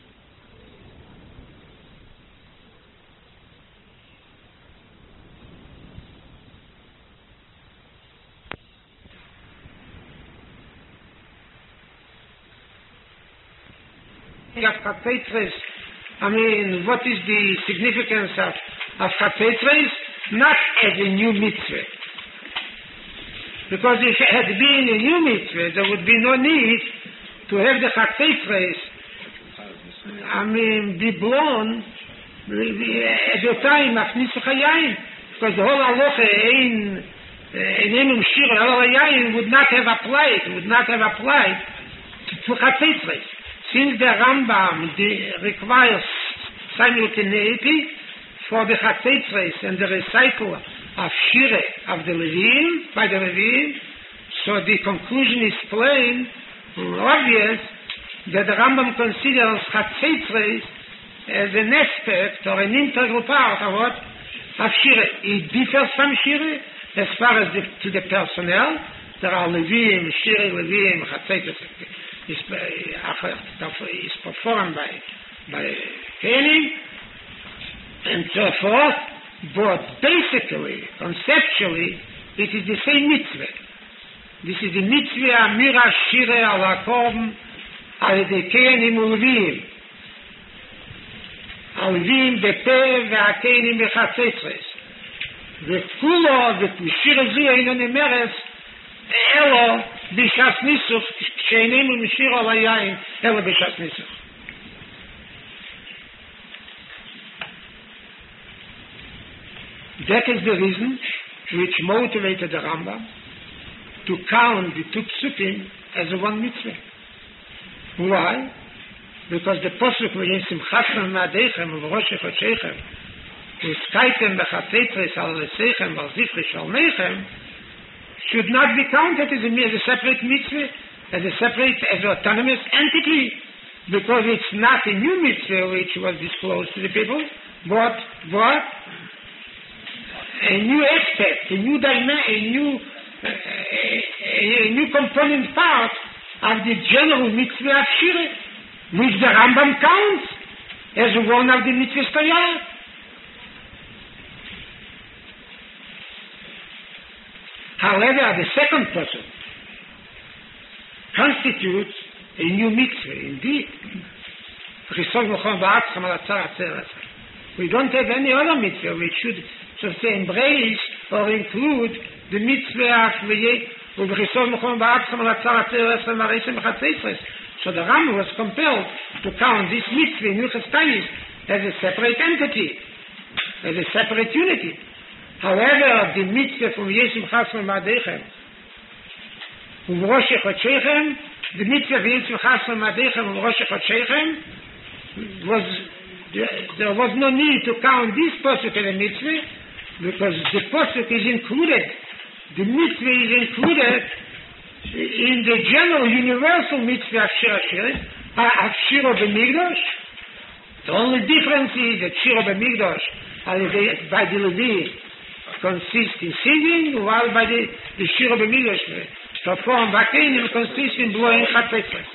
of Chafetzres? I mean, what is the significance of, of Chafetzres? Not as a new mitzvah. Because if it had been a new mitzvah, there would be no need to have the Chafetzres, I mean, be blown at the time of Nisuch HaYayin. Because the whole halacha in Enenu Mshir HaYayin would not have applied, would not have applied to Chafetzres. Since the Rambam the, requires simultaneity for the Chafetzres and the recital of Shire of the Levim, by the Levim, so the conclusion is plain, obvious, that the Rambam considers Chafetzres as an aspect or an integral part of what? Of Shire. It differs from Shire as far as the, to the personnel. There are Levim, Shire, Levim, Chafetzres. Is, is performed by by Kohanim and so forth, but basically, conceptually, it is the same mitzvah. This is the mitzvah Amira Shire al Hakom al the Kohanim Ulevim. Ulevim bepe ve'akohanim b'Chafetzres. וכולו, ושיר הזו אינו נמרס, אלו בשעת ניסוך, שאיננו משיר על היין, אלו בשעת ניסוך. That is the reason which motivated the Rambam to count the two psukim as a one mitzvah. Why? Because the posuk in Simchasem Ma'adechem u'Rosh Chodshechem u'Skaitem b'Chafetzres al Lesechem v'al Zifre Shalmechem should not be counted as a, as a separate mitzvah, as a separate, as an autonomous entity, because it's not a new mitzvah which was disclosed to the people, but what? A new aspect, a new dimension, a new, uh, a, a new component part of the general mitzvah of Shire, which the Rambam counts as one of the mitzvahs Torah. However, the second person constitutes a new mitzvah, indeed. We don't have any other mitzvah which should, so to say, embrace or include the mitzvah of so the Rambam was compelled to count this mitzvah in Hilchos Tainis as a separate entity, as a separate unity. However, the mitzvah from Yesim Chasman Ma'adechem, from Rosh Chodshechem, the mitzvah of Yesim Chasman Ma'adechem from Rosh Chodshechem was, there was no need to count this posuk as a mitzvah, because the posuk is included, the mitzvah is included in the general universal mitzvah of Shir HaShirim, of Shir HaBemigdosh. The only difference is that Shir HaBemigdosh by the Levi consists in singing, while by the, the Shir HaBemigdosh performed by Kohanim consists in blowing Chafetzres.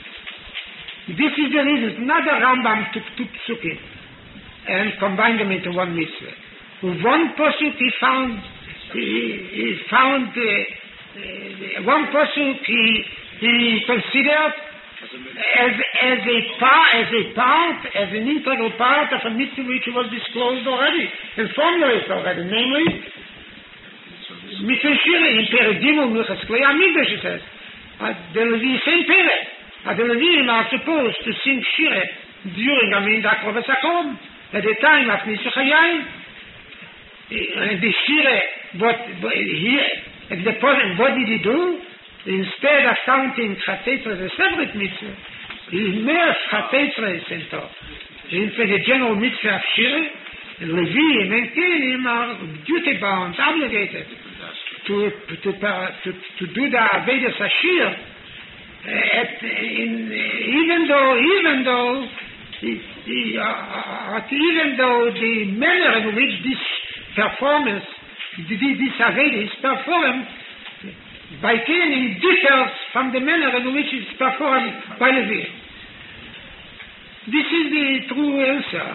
This is the reason. Not the Rambam took two psukim and combined them into one mitzvah. With one pasuk he found he, he found uh, uh, one pasuk he he considered as as a part as a part as an integral part of a mitzvah which was disclosed already and formulated already, namely mitzvah Shire in Peredim Milchas Klei HaMikdash. It says uh, the Levi same Pere. Uh, the Levim are supposed to sing Shire during I mean the Akrovas Hakom at the time of Nisuch HaYayin. And the Shire, what, what here at the point, what did he do? Instead of counting Chafetzres as a separate mitzvah, he immersed Chafetzres into, into the general mitzvah of Shire. And Levim and Kohanim are duty bound, obligated to to to to do the Avodas Hashir. At, in, even though even though the, the, uh, even though the manner in which this performance, this Avodah is performed, by Kohanim differs from the manner in which it's performed by Leviim. This is the true answer.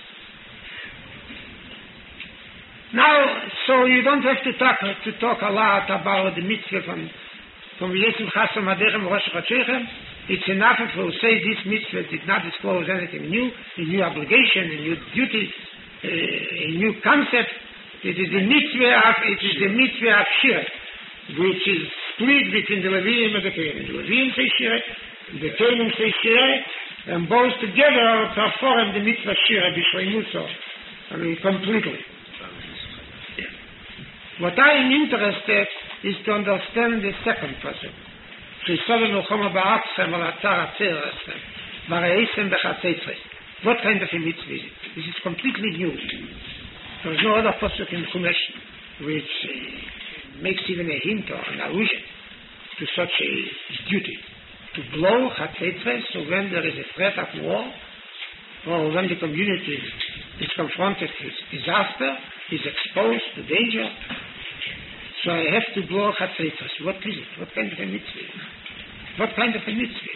Now, so you don't have to talk to talk a lot about the mitzvah from from Yesem Chasam Adechem Rosh Chachechem. It's enough if we say this mitzvah did not disclose anything new, a new obligation, a new duty, a new concept. It is the mitzvah of it is the mitzvah of Shireh, which is split between the Leviim and the Kohanim. The Leviim say Shireh, the Kohanim say Shireh, and both together perform the mitzvah Shireh b'shleimuso, I mean completely. What I am interested is to understand the second person. What kind of a mitzvah is it? This is completely new. There is no other pasuk in Chumash which uh, makes even a hint or an allusion to such a duty. To blow chatzetzres, so when there is a threat of war, or when the community is confronted with disaster, is exposed to danger, so I have to blow chatzetzres. What is it? What kind of a mitzvah? What kind of a mitzvah?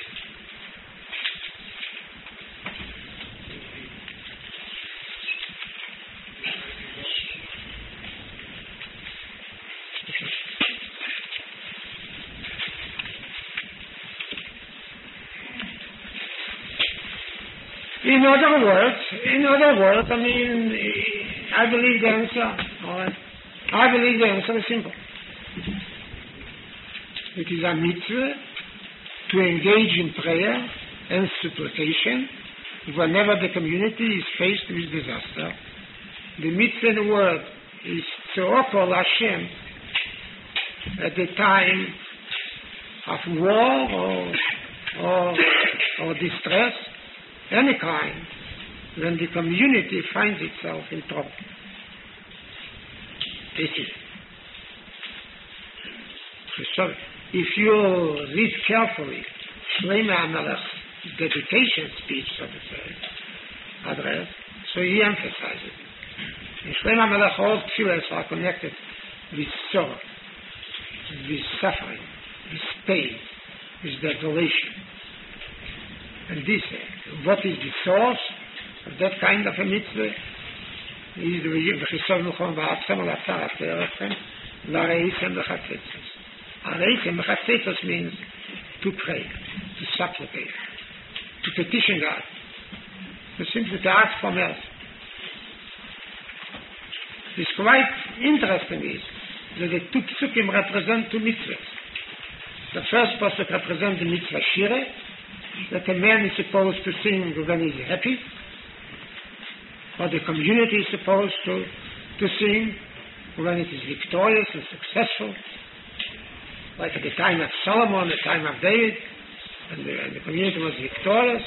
In other words, in other words, I mean, I believe the answer. All right. I believe the answer is simple. It is a mitzvah to engage in prayer and supplication whenever the community is faced with disaster. The mitzvah in the word is to offer Hashem at the time of war or, or, or distress, any kind, when the community finds itself in trouble. This is it. So if you read carefully Shlomo HaMelech's dedication speech, so to say, address, so he emphasizes it. In Shlomo HaMelech, all tefillahs are connected with sorrow, with suffering, with pain, with desolation. And this, what is the source of that kind of a mitzvah? Is the V'chisov Nuchon V'atzam L'Atzar Aterechem L'Areisem L'Chatzetzos. Areisem L'Chatzetzos means to pray, to supplicate, to petition God, to simply to ask for mercy. It's quite interesting is that the two psukim represent two mitzvahs. The first pasuk represents the mitzvah Shireh, that a man is supposed to sing when he's happy, or the community is supposed to, to sing when it is victorious and successful, like at the time of Solomon, the time of David, and the, and the community was victorious,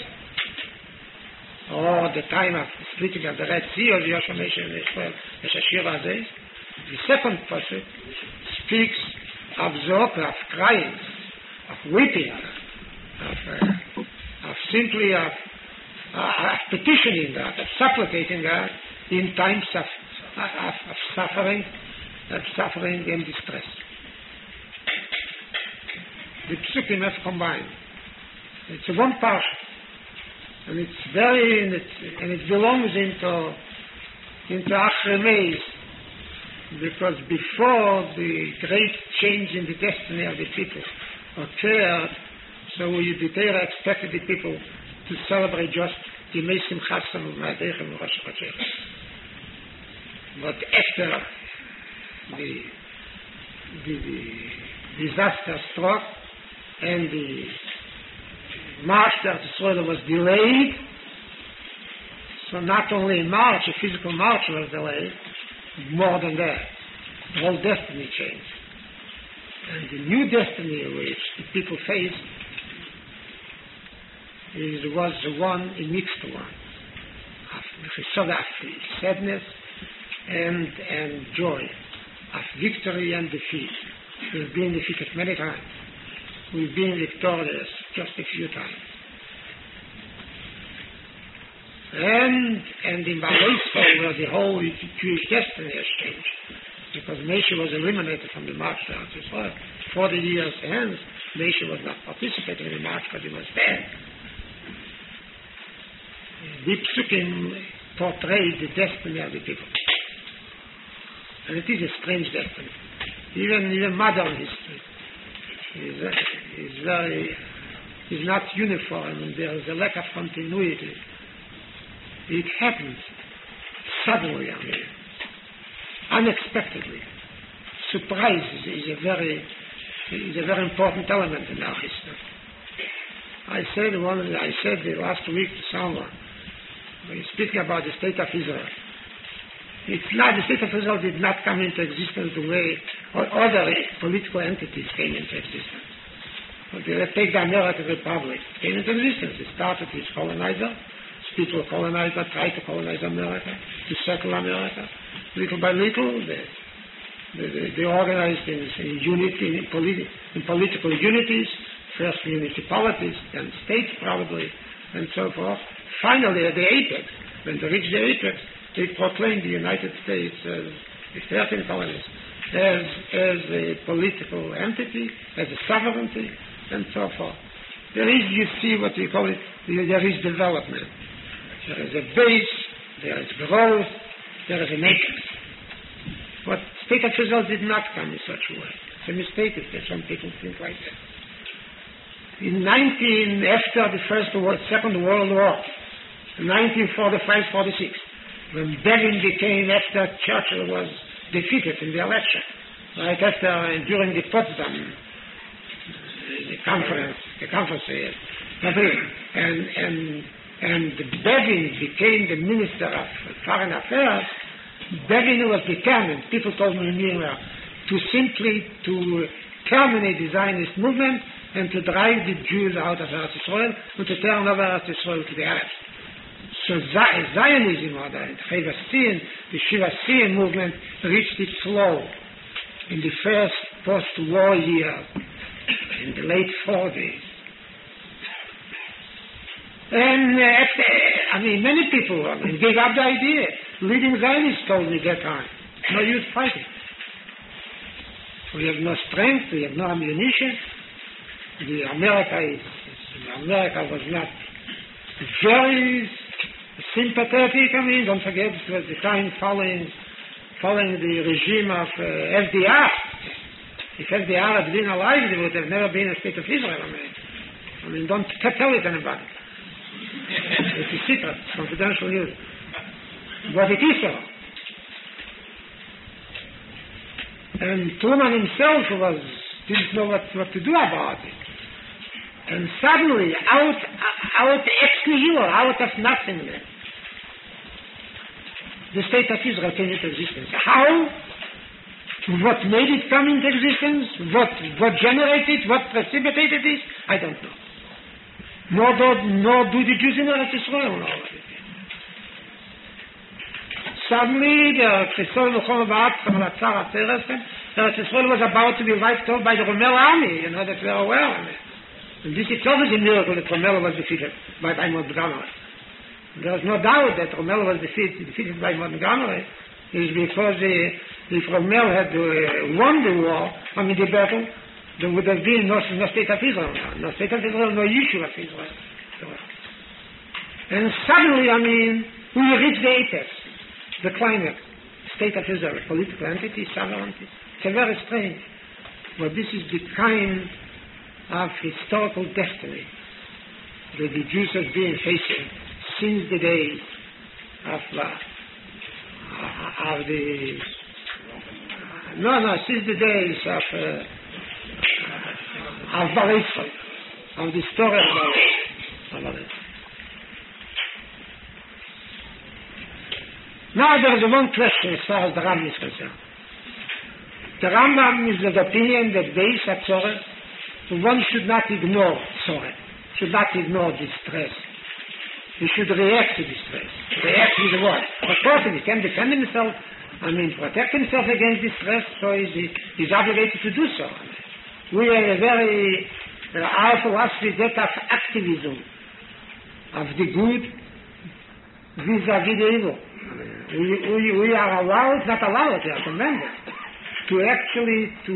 or the time of the splitting of the Red Sea, or the Yoshua Israel, the Shashir Azeh. The second pasuk speaks of zok, of crying, of weeping, of, uh, of simply of, uh, of petitioning God, of supplicating God in times of, of, of suffering, of suffering and distress. The psukim have combined. It's a one part, and it's very, and it, and it belongs into into Achrei because before the great change in the destiny of the people occurred, so we, the Torah expected the people to celebrate just the Meisim Chasam Ma'adechem Rosh Chachechem. But after the, the, the disaster struck and the march to Israel was delayed, so not only a march, a physical march was delayed, more than that, the whole destiny changed. And the new destiny which the people faced is, was the one, a mixed one, of, of sadness and, and joy, of victory and defeat. We've been defeated many times. We've been victorious just a few times. And and in Baalei Yisrael, where the whole Jewish destiny has changed, because Moshe was eliminated from the march to Eretz Yisrael. Forty years hence, Moshe was not participating in the march because he was dead. The Psukim portray the destiny of the people. And it is a strange destiny. Even, even modern history is, uh, is very, is not uniform, and there is a lack of continuity. It happens suddenly, I mean, unexpectedly. Surprise is, is a very, is a very important element in our history. I said one, I said last week to someone, when speaking about the state of Israel, it's not, the state of Israel did not come into existence the way other political entities came into existence. Let's take the American Republic. It came into existence. It started with colonizers. People colonizer tried to colonize America, to settle America. Little by little, they, they, they organized in, in unity, in, politi- in political unities, first municipalities, then states probably, and so forth. Finally, at the apex, when they reached the apex, they proclaimed the United States as the thirteen colonies, as, as a political entity, as a sovereignty, and so forth. There is, you see what we call it, there is development. There is a base, there is growth, there is an apex. But state of Israel did not come in such a way. It's a mistake if some people think like that. In nineteen, after the First World, Second World War, nineteen forty-five forty-six, when Begin became, after Churchill was defeated in the election, right after, uh, during the Potsdam the conference, the conference, uh, and, and, and Begin became the Minister of Foreign Affairs, Begin was determined, people told me in Myanmar, to simply to terminate the Zionist movement and to drive the Jews out of Eretz Yisrael and to turn over Eretz Yisrael to the Arabs. So Zionism, or the Chivasian, the Shivasian movement, reached its low in the first post-war year, in the late forties. And uh, after, I mean, many people I mean, gave up the idea. Leading Zionists told me that time, no use fighting. We have no strength, we have no ammunition. The America is, America was not very sympathetic. I mean, don't forget, it was the time following, following the regime of uh, F D R. If F D R had been alive, there would have never been a state of Israel. I mean, I mean don't t- tell it to anybody. It's a secret, confidential news. But it is so. And Truman himself was didn't know what, what to do about it. And suddenly, out, out ex nihilo, out of nothingness, the state of Israel came into existence. How? What made it come into existence? What, what generated? What precipitated this? I don't know. Nor do, nor do the Jews in Eretz Yisrael know what it is. Suddenly, the Chisol Nuchom Ba'at Chalatzar Ateresem, Eretz Yisrael was about to be wiped out by the Rommel army. You know that we are aware of it. And this itself is a miracle that Rommel was defeated by, by Montgomery. There is no doubt that Rommel was defeated, defeated by Montgomery. It is because the, if Rommel had uh, won the war, I mean the battle, there would have been no, no state of Israel, no state of Israel, no issue of Israel. And suddenly, I mean, we reach the apex, the climax, state of Israel, political entity, sovereignty. It's a very strange. But this is the kind of historical destiny that the Jews have been facing since the days of, uh, of the uh, no no since the days of uh, of Barisol, of the story of Barisol. Now there is one question as far as the Rambam is concerned. The Rambam is of the opinion that Beis HaTzorah, one should not ignore sorrow, should not ignore distress. He should react to distress. React with what? Of course, he can defend himself, I mean, protect himself against distress, so he's, he's obligated to do so. We are a very, uh, our philosophy that of activism, of the good vis-a-vis the evil. I mean, we, we, we are allowed, not allowed, we are commanded to actually to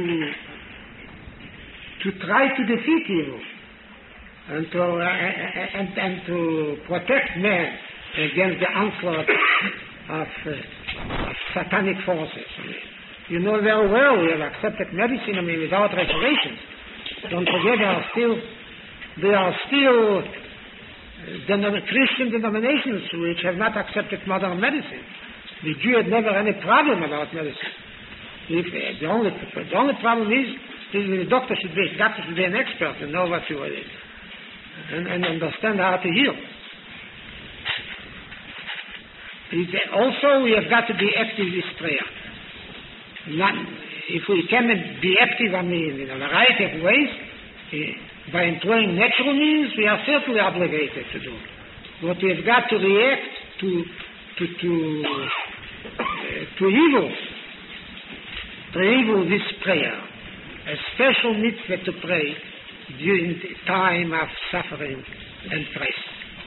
to try to defeat evil and to uh, and, and to protect man against the onslaught of, uh, of satanic forces. You know very well we have accepted medicine, I mean, without reservations. Don't forget, there are still there are still uh, denom- Christian denominations which have not accepted modern medicine. The Jew had never any problem about medicine. If uh, the only the only problem is, is the doctor should be doctor should be an expert and know what to uh, and, and understand how to heal. It's, uh, also, we have got to be active with prayer. Not, if we can be active, I mean, in a variety of ways, uh, by employing natural means, we are certainly obligated to do. But we have got to react to to to, uh, to evil, to evil with prayer. A special mitzvah to pray during the time of suffering and stress.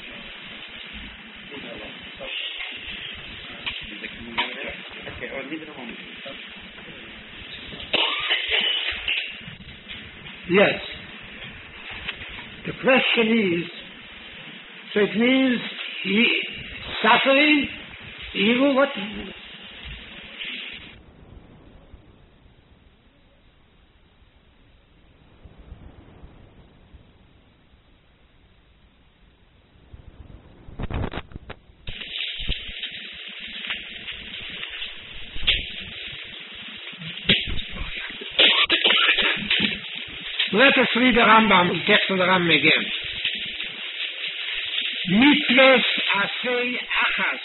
Yes. The question is, so it means e- suffering, evil, what? Let us read the Rambam, the text of the Rambam again. Mitzvahs asay achas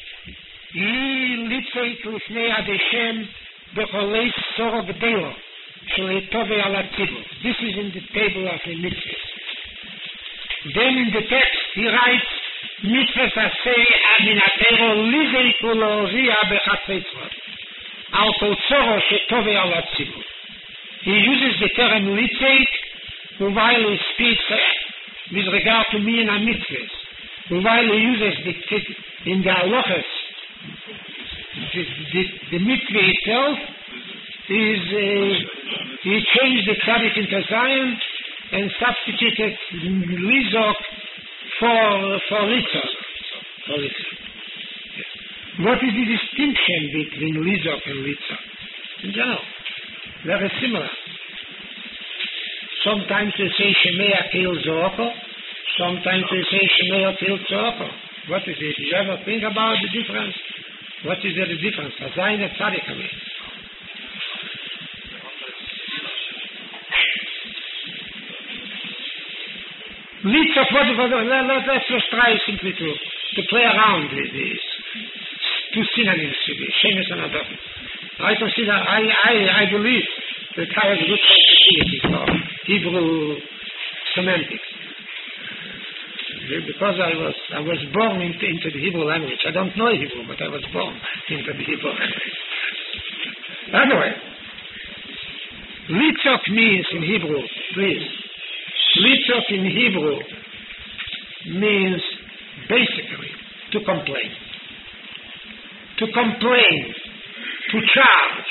yi litzeit lifnei adeshem becholei soro b'delo shelei tovei ala tzibur. This is in the table of the mitzvahs. Then in the text he writes mitzvahs asay adinatero lizei kulozia bechatzeitzvot al kol tzoro shetovei ala tzibur. He uses the term litzeit while he speaks uh, with regard to me and mitzvahs. While he uses the, in the halachas, the, the, the mitzvah itself is, uh, he changed the tzaddik into Zion and substituted lizok for, for litzok. For litzok. Yes. What is the distinction between lizok and litzok? In general, very similar. Sometimes we say Shemea Kil Zooko, sometimes we say Shemea Kil Zooko. What is it? You ever think about the difference? What is the difference? Azayin et Tzadik Amin. Litzok, what, what, let, let, let's just try simply to, to play around with these two synonyms to be Shemesh and Adon. I consider, I, I, I believe that I have a good sensitivity for Hebrew semantics. Because I was I was born into, into the Hebrew language. I don't know Hebrew, but I was born into the Hebrew language. Anyway, litzok means in Hebrew, please. Litzok in Hebrew means basically to complain. To complain. To charge.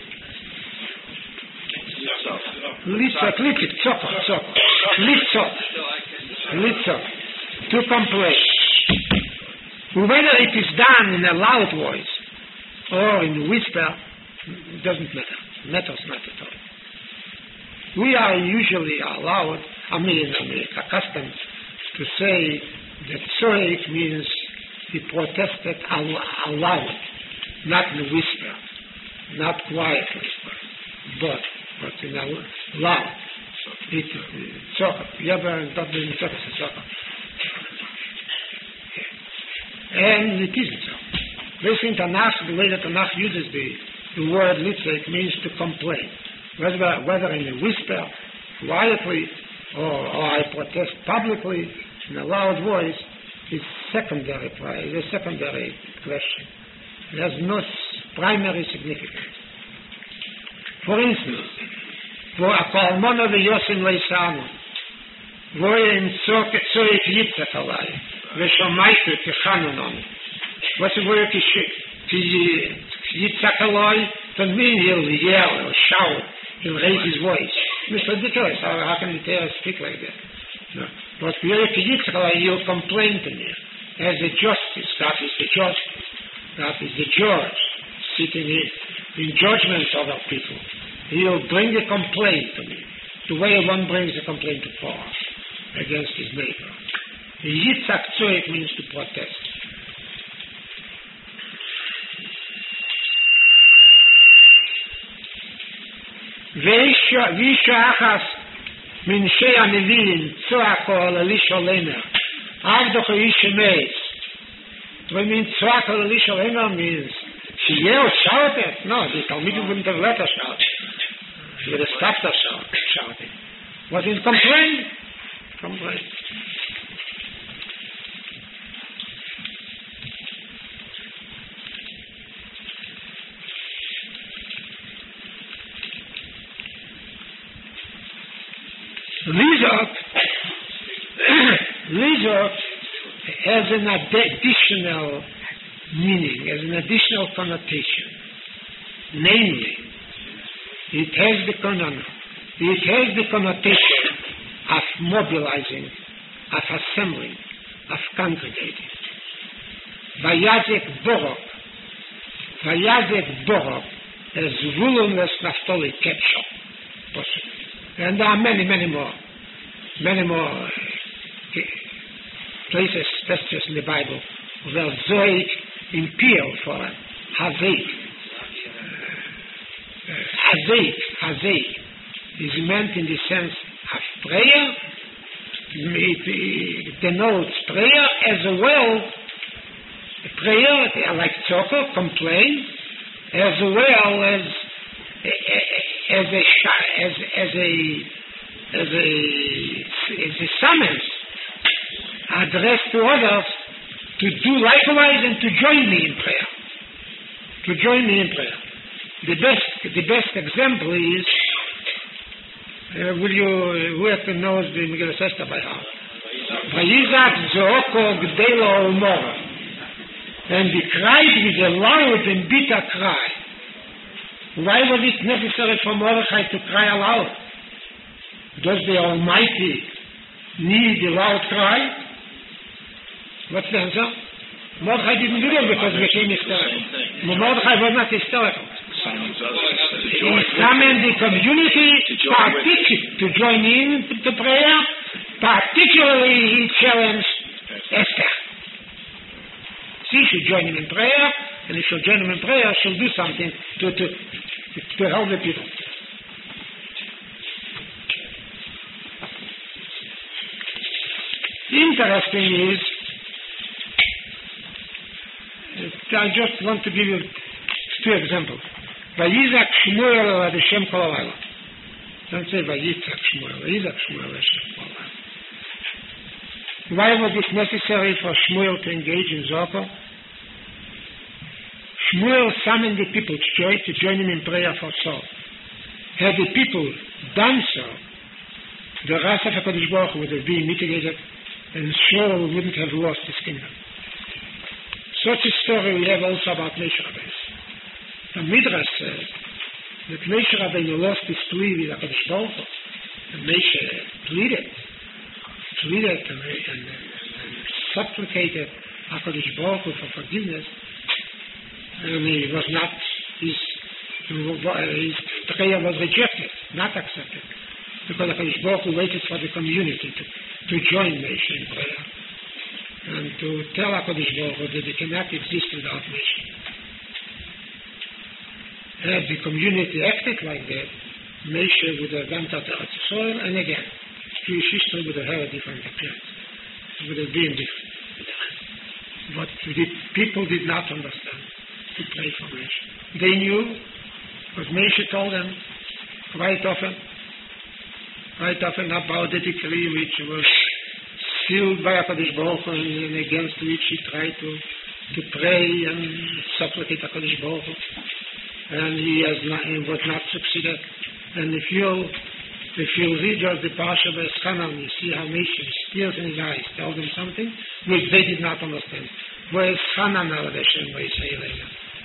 Litzok, litzok, tzoko, tzoko. Litzok. Litzok. To complain. Whether it is done in a loud voice or in whisper, it doesn't matter. It matters not at all. We are usually allowed, I mean, I mean accustomed to say that tzoek means he protested aloud, not in whisper, not quietly, but but in a loud. It tzoko. You ever thought that in tzoko? And it isn't so. This in Tanakh, the way that Tanakh uses the, the word litzek means to complain. Whether, whether in a whisper, quietly, or, or I protest publicly in a loud voice, is secondary, is a secondary question. It has no primary significance. For instance, for a kolmono v'yosim leisanu, voyim tzoik yitzek alai, ושמעתי כחנון. What's the word? Yitzhak Eloi, doesn't mean he'll yell, he'll shout, he'll raise his voice. It's ridiculous. How, how can you tell speak like that? No. But Yitzhak Eloi, he'll complain to me. As a justice, that is the justice. That is the judge sitting in, in judgment of our people. He'll bring a complaint to me, the way one brings a complaint to court against his neighbor. Yitzhak Tzoek means to protest. ואישה אחת מנשי הנביאים צועקו על אלישע למה עבדך איש אמת. What means tzwak al Elisha Lemer means she yelled, shouted. No, the Talmidim wouldn't have let her shout. She would have stopped her shout, shouting. Was it complaint? Complaint. Lizot, Lizot has an additional meaning, has an additional connotation. Namely, it has the connotation, it has the connotation of mobilizing, of assembling, of congregating. Vayazek Borok, Vayazek Borok, as Vulunless Naftali Ketchup. And there are many, many more, many more uh, places, passages in the Bible where Zoik impel for Hazik. Hazik, Hazik is meant in the sense of prayer. It, it denotes prayer as well, prayer like tzoko, complaint, as well as as a as as a as a as a summons addressed to others to do likewise and to join me in prayer. To join me in prayer. The best the best example is uh, will you whoever knows the Megillah Esther by heart. Vayizak Zooko Gdelo Umor, and he cried with a loud and bitter cry. Why was it necessary for Mordechai to cry aloud? Does the Almighty need a loud cry? What's the answer? Mordechai didn't do it because he became hysterical. Mordechai was not hysterical. He summoned the community to join in to prayer. Particularly, he challenged Esther. She should join him in prayer, and if she'll join him in prayer, she'll do something to, to, to help the people. Interesting is, I just want to give you two examples. Vayizak Shmuel ad Hashem kol halayla. Don't say Vayitzak Shmuel. Vayizak Shmuel ad Hashem kol halayla. Why was it necessary for Shmuel to engage in Zohar? Shmuel summoned the people to join, to join him in prayer for Saul. Had the people done so, the wrath of HaKadosh Baruch Hu would have been mitigated, and Saul wouldn't have lost his kingdom. Such a story we have also about Moshe Rabbeinu. The Midrash says that Moshe Rabbeinu lost his plea with HaKadosh Baruch Hu, and Moshe pleaded, pleaded and, and, and supplicated HaKadosh Baruch Hu for forgiveness, and he was not, his, his prayer was rejected, not accepted, because HaKadosh Baruch Hu waited for the community to, to join Moshe in prayer, and to tell HaKadosh Baruch Hu that they cannot exist without Moshe. Had the community acted like that, Moshe would have gone to Eretz Yisrael, and again, Jewish history would have had a different appearance. It would have been different. But the people did not understand to pray for Moshe. They knew, because Moshe told them quite often, quite often about the decree which was sealed by HaKadosh Baruch Hu, and against which he tried to, to pray and supplicate HaKadosh Baruch Hu. And he has not, he was not succeeded. And if you if you read just the Parsha by Eschanan, you see how Moshe tears in his eyes tell them something which they did not understand. Where is Hanan al Hashem?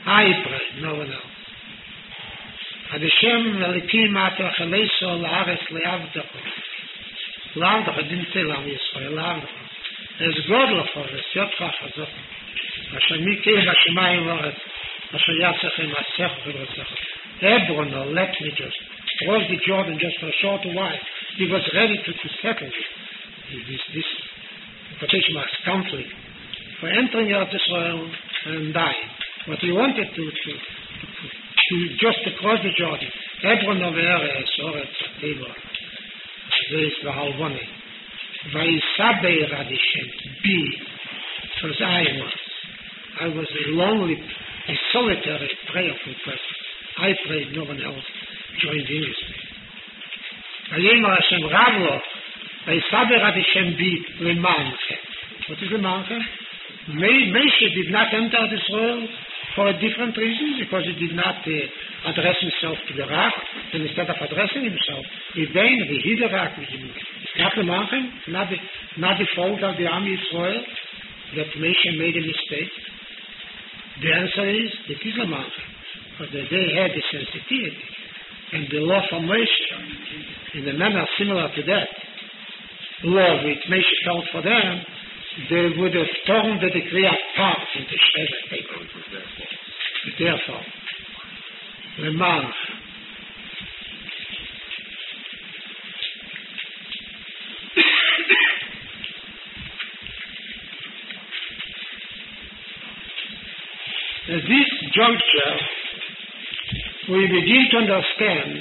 I pray, no one else. Ad Hashem Elikim Ato Chaleso La'aretz Le'avdacho. Le'avdacho, I didn't say Lam Yisrael, Le'avdacho. Es Godlacho, es Yotcha Chazocho. Asher Mikei Bashemayim Loretz, Asher Yatsechem Asecho V'Rosecho. Hebron, let me just cross the Jordan just for a short while. He was ready to, to settle this, this quotation marks conflict for entering Eretz Israel and dying. But he wanted to, to, to, to just to cross the Jordan. Hebron over Eretz, Oretz, Tabor. This is the Halvoni. Vayisabe Radishem, be, as I was. I was a lonely, a solitary, prayerful person. I prayed, no one else joined in with me. Vayemar Hashem Ravlo, Vayisabe Radishem, be, Lemanche. What is Lemanche? Moshe did not enter Israel for a different reason, because he did not uh, address himself to the rock, and instead of addressing himself, he then he hid the rock with him. It's not the mountain, not the, not the fault of the army Israel that Moshe made a mistake. The answer is, it is the mountain, because they had the sensitivity and the law from Moshe in a manner similar to that law which Moshe felt for them. They would have torn the decree apart into Sheva papers. Therefore, Lemar. At this juncture, we begin to understand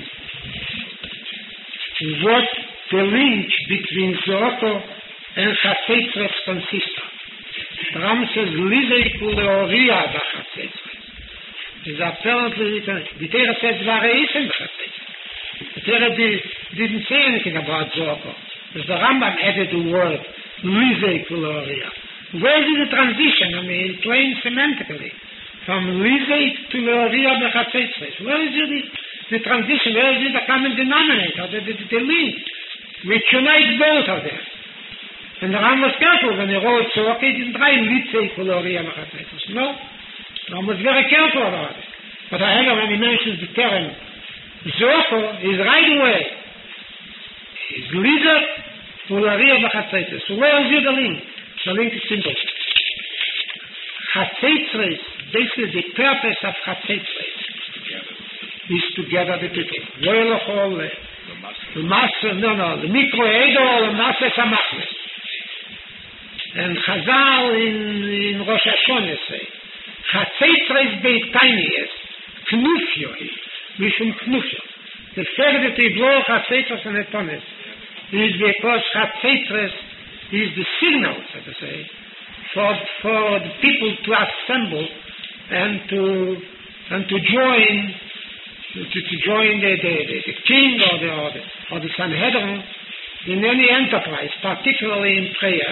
what the link between Zoroko and Chatzetzres consist of. The Ram says, Lizei Kuleoria da Chatzetzres. Is apparently written, the Torah says, Vareisen Chatzetzres. The Torah didn't say anything about Zoroko. The Rambam added the word, Lizei Kuleoria. Where is the transition? I mean, plain semantically. From Lizei to Leoria da Chatzetzres. Where is the, the transition? Where is the common denominator? The, the, the link which unites both of them. And the Ram was careful when he wrote, so okay, it didn't write Litzei Kuloria Machatetus. No. The Ram was very careful about it. But however, when he mentions the term Zoko, is right away. Is Lizer Kuloria Machatetus. So where is the link? The link is simple. Chatzetzres, basically the purpose of Chatzetzres is to gather the people. Woylochol, the Master, no, no, the Mikro Edo, the Master Samachnes. And Chazal in, in Rosh Hashanah say, Chatzetzres Beitanies, Knufyoi, Mishum Knufyo. The fact that we blow Chatzetzres and Etones is because Chatzetzres is the signal, so to say, for, for the people to assemble and to and to join to, to join the, the, the, the king or the, or the or the Sanhedrin in any enterprise, particularly in prayer.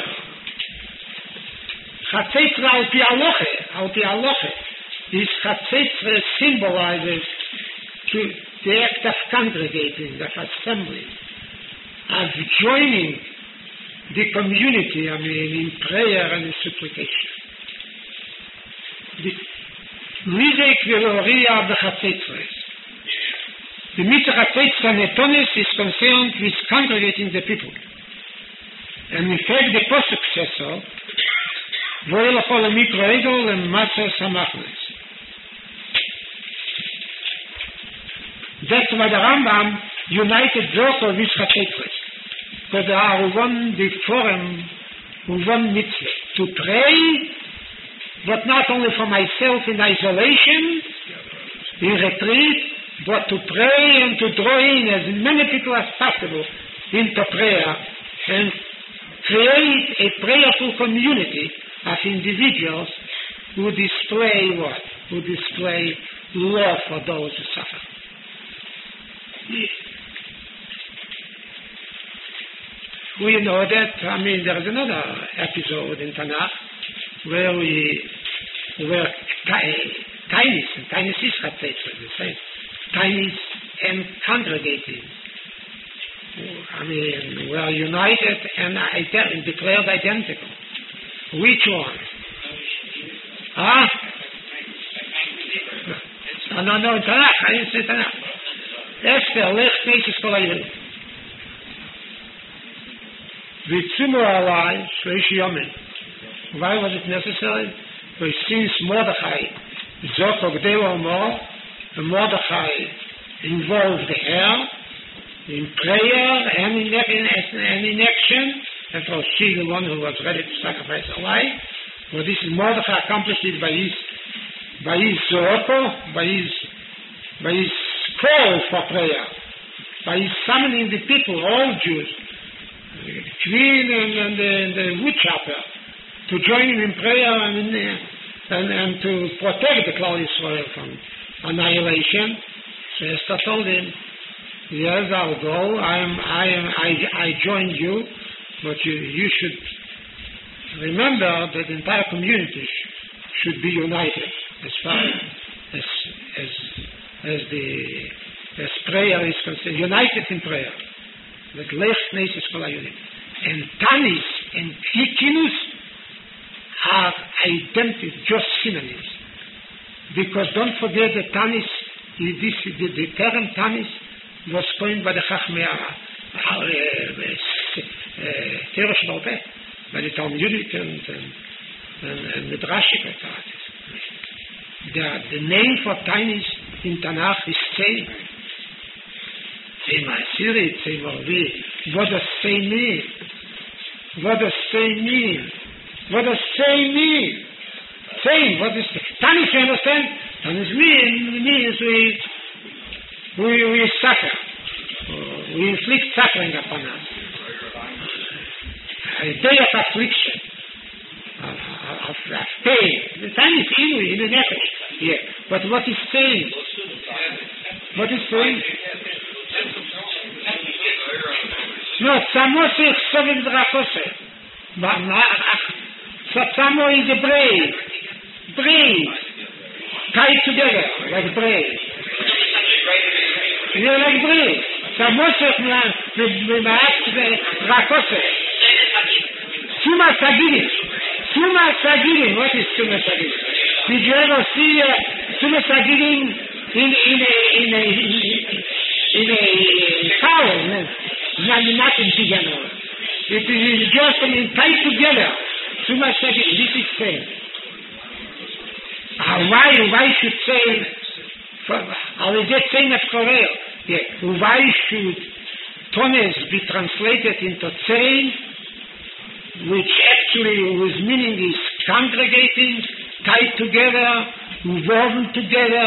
Chatzetzre al pi aloche, al pi aloche, is Chatzetzre symbolizes to the act of congregating, of assembling, of joining the community, I mean, in prayer and in supplication. Lizei Kuloria da Chatzetzres. The mitzvah Chatzetzre Netonis is concerned with congregating the people. And in fact, the Pasuk says so, Voyelachol Mikro Edo and Maser Samachnes. That's why the Rambam united Zorko with Chatzetzres. Because they are one the forum, one mitzvah. To pray, but not only for myself in isolation, in retreat, but to pray and to draw in as many people as possible into prayer and create a prayerful community of individuals who display what? Who display love for those who suffer. We know that, I mean, there is another episode in Tanakh where we, where Tainis, and Tainis is Chatzetzre, the same, Tainis and congregating, I mean, were united and ident- declared identical. Which one? Ah? no, no, Tanakh. I didn't say Tanakh. Esther, Lech Nesis Kol HaYudim. Vitzumu alai, Shleish Yomin. Why was it necessary? Because since Mordechai, Zot Ogdeo Mo, Mordechai involved her in prayer and in, in, and in action, and was she the one who was ready to sacrifice her life. But this is Mordechai accomplished it by his by his Zoroko, by his by his call for prayer, by his summoning the people, all Jews, the queen and, and the, the wood chopper, to join him in prayer and, in, and, and to protect the Klal Yisrael from annihilation. So Esther told him, yes, I'll go. I am, I am, I, I joined you, but you, you should remember that the entire community should be united as far as as as the as prayer is concerned. United in prayer. That Lech Nesis Kol HaYudim. And Tanis and Hikinus are identical, just synonyms. Because don't forget that Tanis, this, the, the term Tanis was coined by the Chachmei Teresh Balpeh, by the Talmudic and, and, and, and Midrashic authorities. The, the name for Tanis in Tanakh is Tzei. Tzei Ma'asiri, Tzei Morvi. What does Tzei mean? What does Tzei mean? What does Tzei mean? Tzei, what is Tanis, you understand? Tanis mean, means we, we, we suffer. We inflict suffering upon us. A day of affliction, of, of, of pain. The time is in, in the nefesh. Yeah. But what is saying? What is saying? No, Samo says seven drakose. Samo is a braid. Braid. Tied together, like braid. Yeah, like braid. Samo says drakose. Suma Sagirim. Suma Sagirim. What is Suma Sagirim? Did you ever see uh, Suma Sagirim in, in a in a in a cow? No, not in together. It is just I mean, tied together. Suma Sagirim. This is same. Uh, why why should say? I will just say that for real. Yeah. Why should Tones be translated into Tzein? Which actually, whose meaning is congregating, tied together, woven together,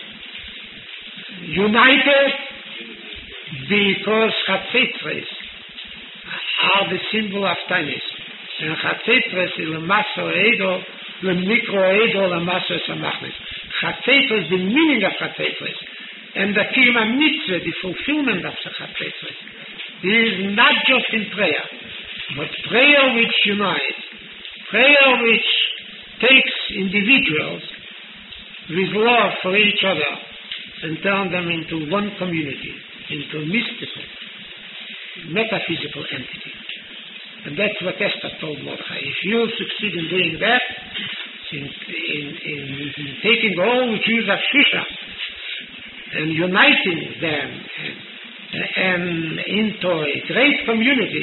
united, because Chatzetres are the symbol of Tanis. And Chatzetres is the Maso Edo, the Mikro Edo, the Maso Samachnes. Chatzetres, the meaning of Chatzetres, and the Kiyum Mitzvah, the fulfillment of the Chatzetres, is not just in prayer. But prayer which unites, prayer which takes individuals with love for each other and turn them into one community, into a mystical, metaphysical entity. And that's what Esther told Mordechai. If you succeed in doing that, in, in, in, in taking all the Jews of Shushan and uniting them and, and into a great community,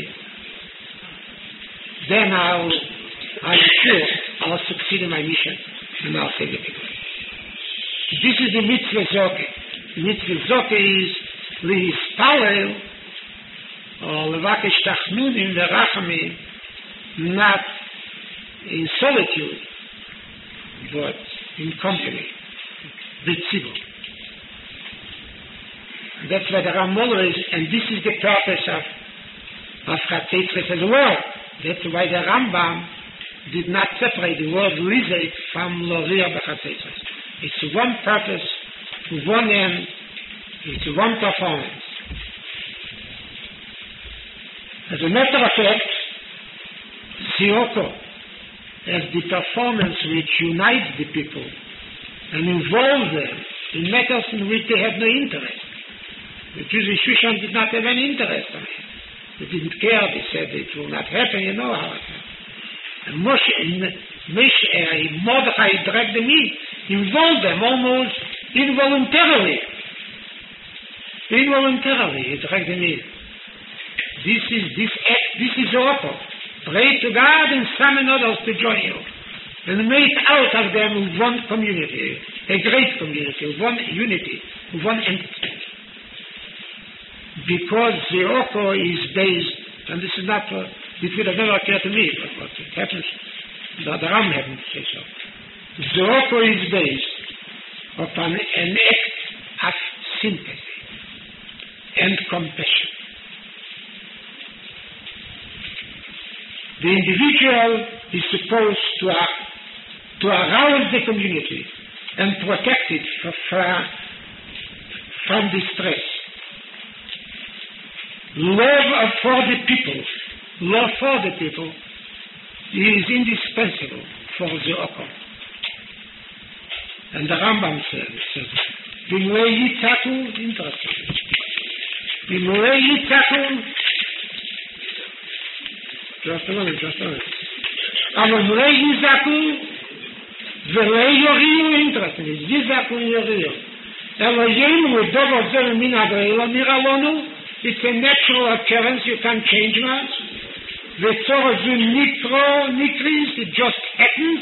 then I'll, I'm sure I'll succeed in my mission and I'll save the people. This is the mitzvah zoke. The mitzvah zoke is lihispalel or levakesh tachnunim verachamim, not in solitude, but in company, b'tzibur. That's why the Ramol is, and this is the purpose of of Chatzetres as well. That's why the Rambam did not separate the word lizet from Loria b'Chatzetres. It's one purpose, one end, it's one performance. As a matter of fact, Sioko, as the performance which unites the people and involves them in matters in which they have no interest. The Jews in Shushan did not have any interest in it. They didn't care. They said it will not happen. You know how it happened. And Moshe, Moshe, uh, Mordechai dragged them in, involved them almost involuntarily. Involuntarily, it's like the need. This is this act, this is Zorko. Pray to God and summon others to join you. And make out of them one community, a great community, one unity, one entity. Because Zorko is based, and this is not, uh, it would have never occurred to me, but, but it happens, the Ram hadn't said so. Zorko is based upon an act of sympathy and compassion. The individual is supposed to, uh, to arouse the community and protect it from, from distress. Love for the people, love for the people is indispensable for the Okom. And the Rambam says, says Bimrei Yitzaku, interesting. Bimrei Yitzaku, just a minute, just a minute. Bimrei Yitzaku, V'rei Yoriu, interesting. Yitzaku Yoriu. Elohim Udovo Zel Min Adreila Miralonu. It's a natural occurrence, you can't change that. The Torah Nitro Nitris, it just happens.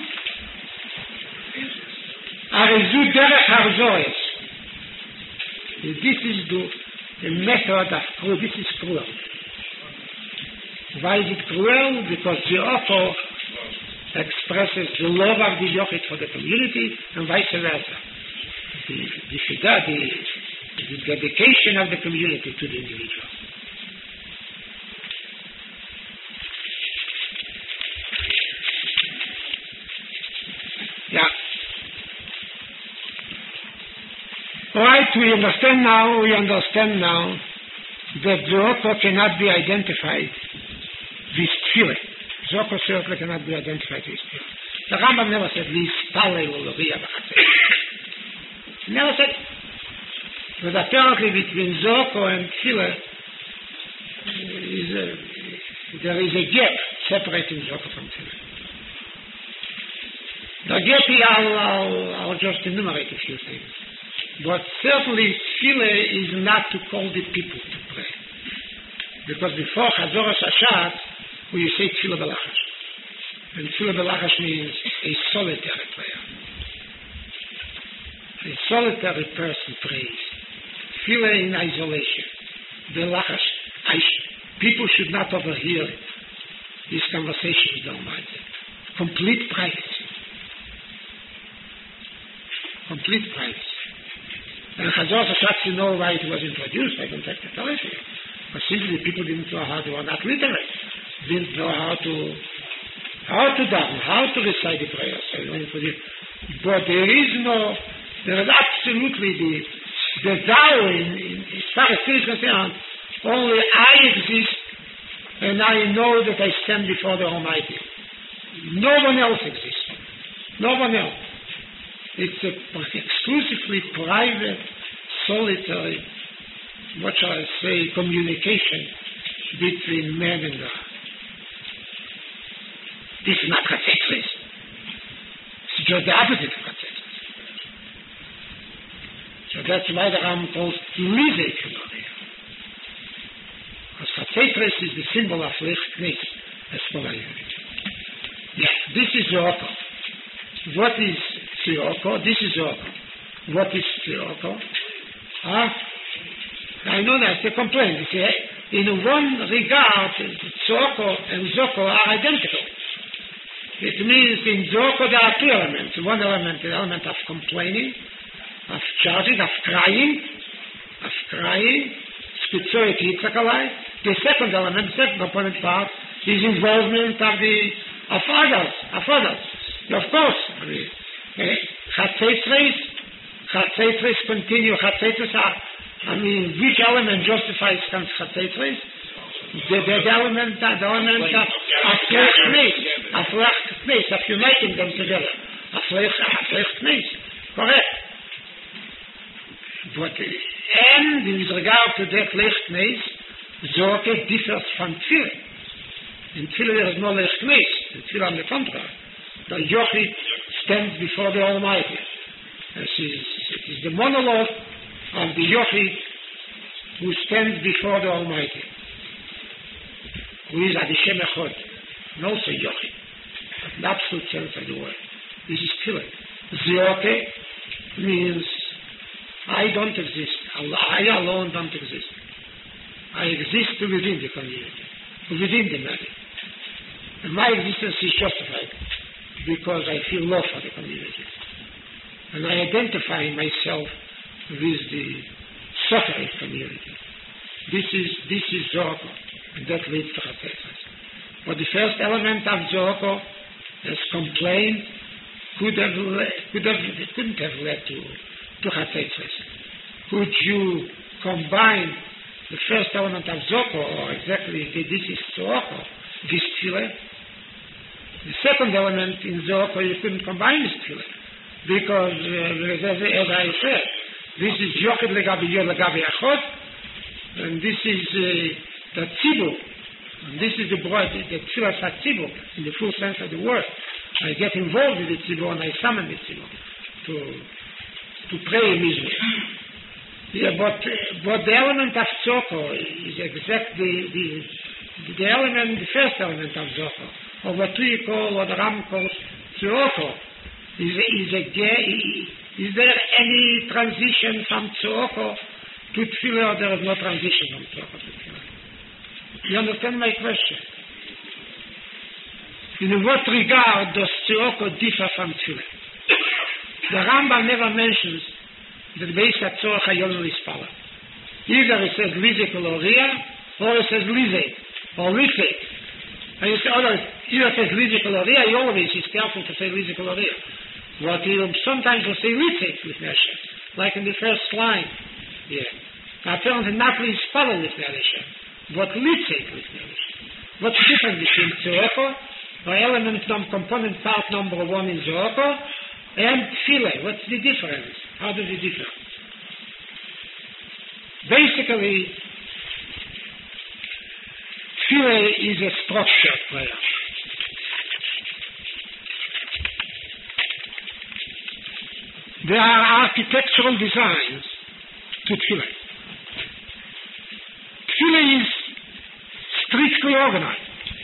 Arizu Derech Harzoes. This is the, the method of cruel. This is cruel. Why is it cruel? Because the author expresses the love of the Yochid for the community and vice versa. The, the, the, the dedication of the community to the individual. Yeah. All right, we understand now, we understand now that Zorko cannot be identified with Tefillah. Zorko certainly cannot be identified with Tefillah. The Rambam never said, L'Ispalel L'Riya B'Chatzei. Never said. But apparently between Zorko and Tefillah, is a, there is a gap separating Zorko from Tefillah. The gap here, I'll, I'll, I'll just enumerate a few things. But certainly Tefillah is not to call the people to pray. Because before Chazoras Hashat, we say Tefillah B'Lachash. And Tefillah B'Lachash means a solitary prayer. A solitary person prays. Tefillah in isolation. B'Lachash. People should not overhear this conversation with the Almighty. Complete privacy. Complete privacy. And Chazoras Hashat, you know why it was introduced. I don't have to tell it to you. But simply people didn't know how, they were not literate. Didn't know how to how to daven, how to recite the prayers. But there is no, there is absolutely the the thou in, in as far as things concerned, only I exist and I know that I stand before the Almighty. No one else exists. No one else. It's a exclusively private, solitary, what shall I say, communication between man and God. This is not Chatzetris. It's just the opposite of Chatzetris. So that's why the Ram calls Lizei Kuloria. Because Chatzetris is the symbol of Licht Knis, as for unity. Yeah, this is Zorko. What is Zorko? This is Zorko. What is Zorko? Huh? I know that's a complaint. You see, in one regard, Zorko and Zorko are identical. It means in Zorko there are two elements. One element is the element of complaining, of charging, of crying, of crying, spitzoik yitzakalai. The second element, the second component part, is involvement of the of others, of others. Of course, Chatzetris, Chatzetris continue. Chatzetris are, I mean, which element justifies Chatzetris? The, the, the element, the element of Afleich Knes, Afleich Knes, of uniting them together. Afleich Knes, correct. But, and in regard to that Leich Knes, Zorke differs from Tefillah. In Tefillah there is no Leich Knes. In Tefillah, on the contrary, the Yochid stands before the Almighty. It is, it is the monologue of the Yochid who stands before the Almighty, who is Adishem Echod, and also Yochid, in the absolute sense of the word. This is Tefillah. Ziote means I don't exist. I alone don't exist. I exist within the community, within the marriage. And my existence is justified because I feel love for the community. And I identify myself with the suffering community. This is this is Zorko, and that leads to Chatzos. But the first element of Zorko, as complaint, could have led, could have couldn't have led to to Chatzos. Could you combine the first element of Zorko, or exactly this is Zorko, this Tefillah? The second element in Zorko you couldn't combine this Tefillah, because uh, as, as I said, this is Yochid Legabi Yod Legabi Achod, and this is uh, the Tzibur, and this is the broad, the Tefillah Tzibur, in the full sense of the word. I get involved with the Tzibur and I summon the Tzibur to, to pray in Israel. Yeah, but, uh, but the element of Zorko is exactly the, the, the element, the first element of Zorko, or what we call, what the Ram calls Zorko. Is, is, a, is there any transition from Tzoroko to Tefillah, or there is no transition from Tzoroko to Tefillah? You understand my question? In what regard does Tzoroko differ from Tefillah? The Rambam never mentions that the base of Tzorach HaYom Lispala. Either it says Lize Koloria, or it says Lize, or Lize. And you say, oh, no, either it says Lize Koloria, he always is careful to say Lize Koloria. What he sometimes will say Lize with Hashem, like in the first line here. Apparently not Lispala with Hashem, but Lize with Hashem. What's the difference between Tzoroko, or element number, component part number one in Tzoroko, and Tefillah? What's the difference? How does it differ? Basically, Tefillah is a structured prayer. There are architectural designs to Tefillah. Tefillah is strictly organized.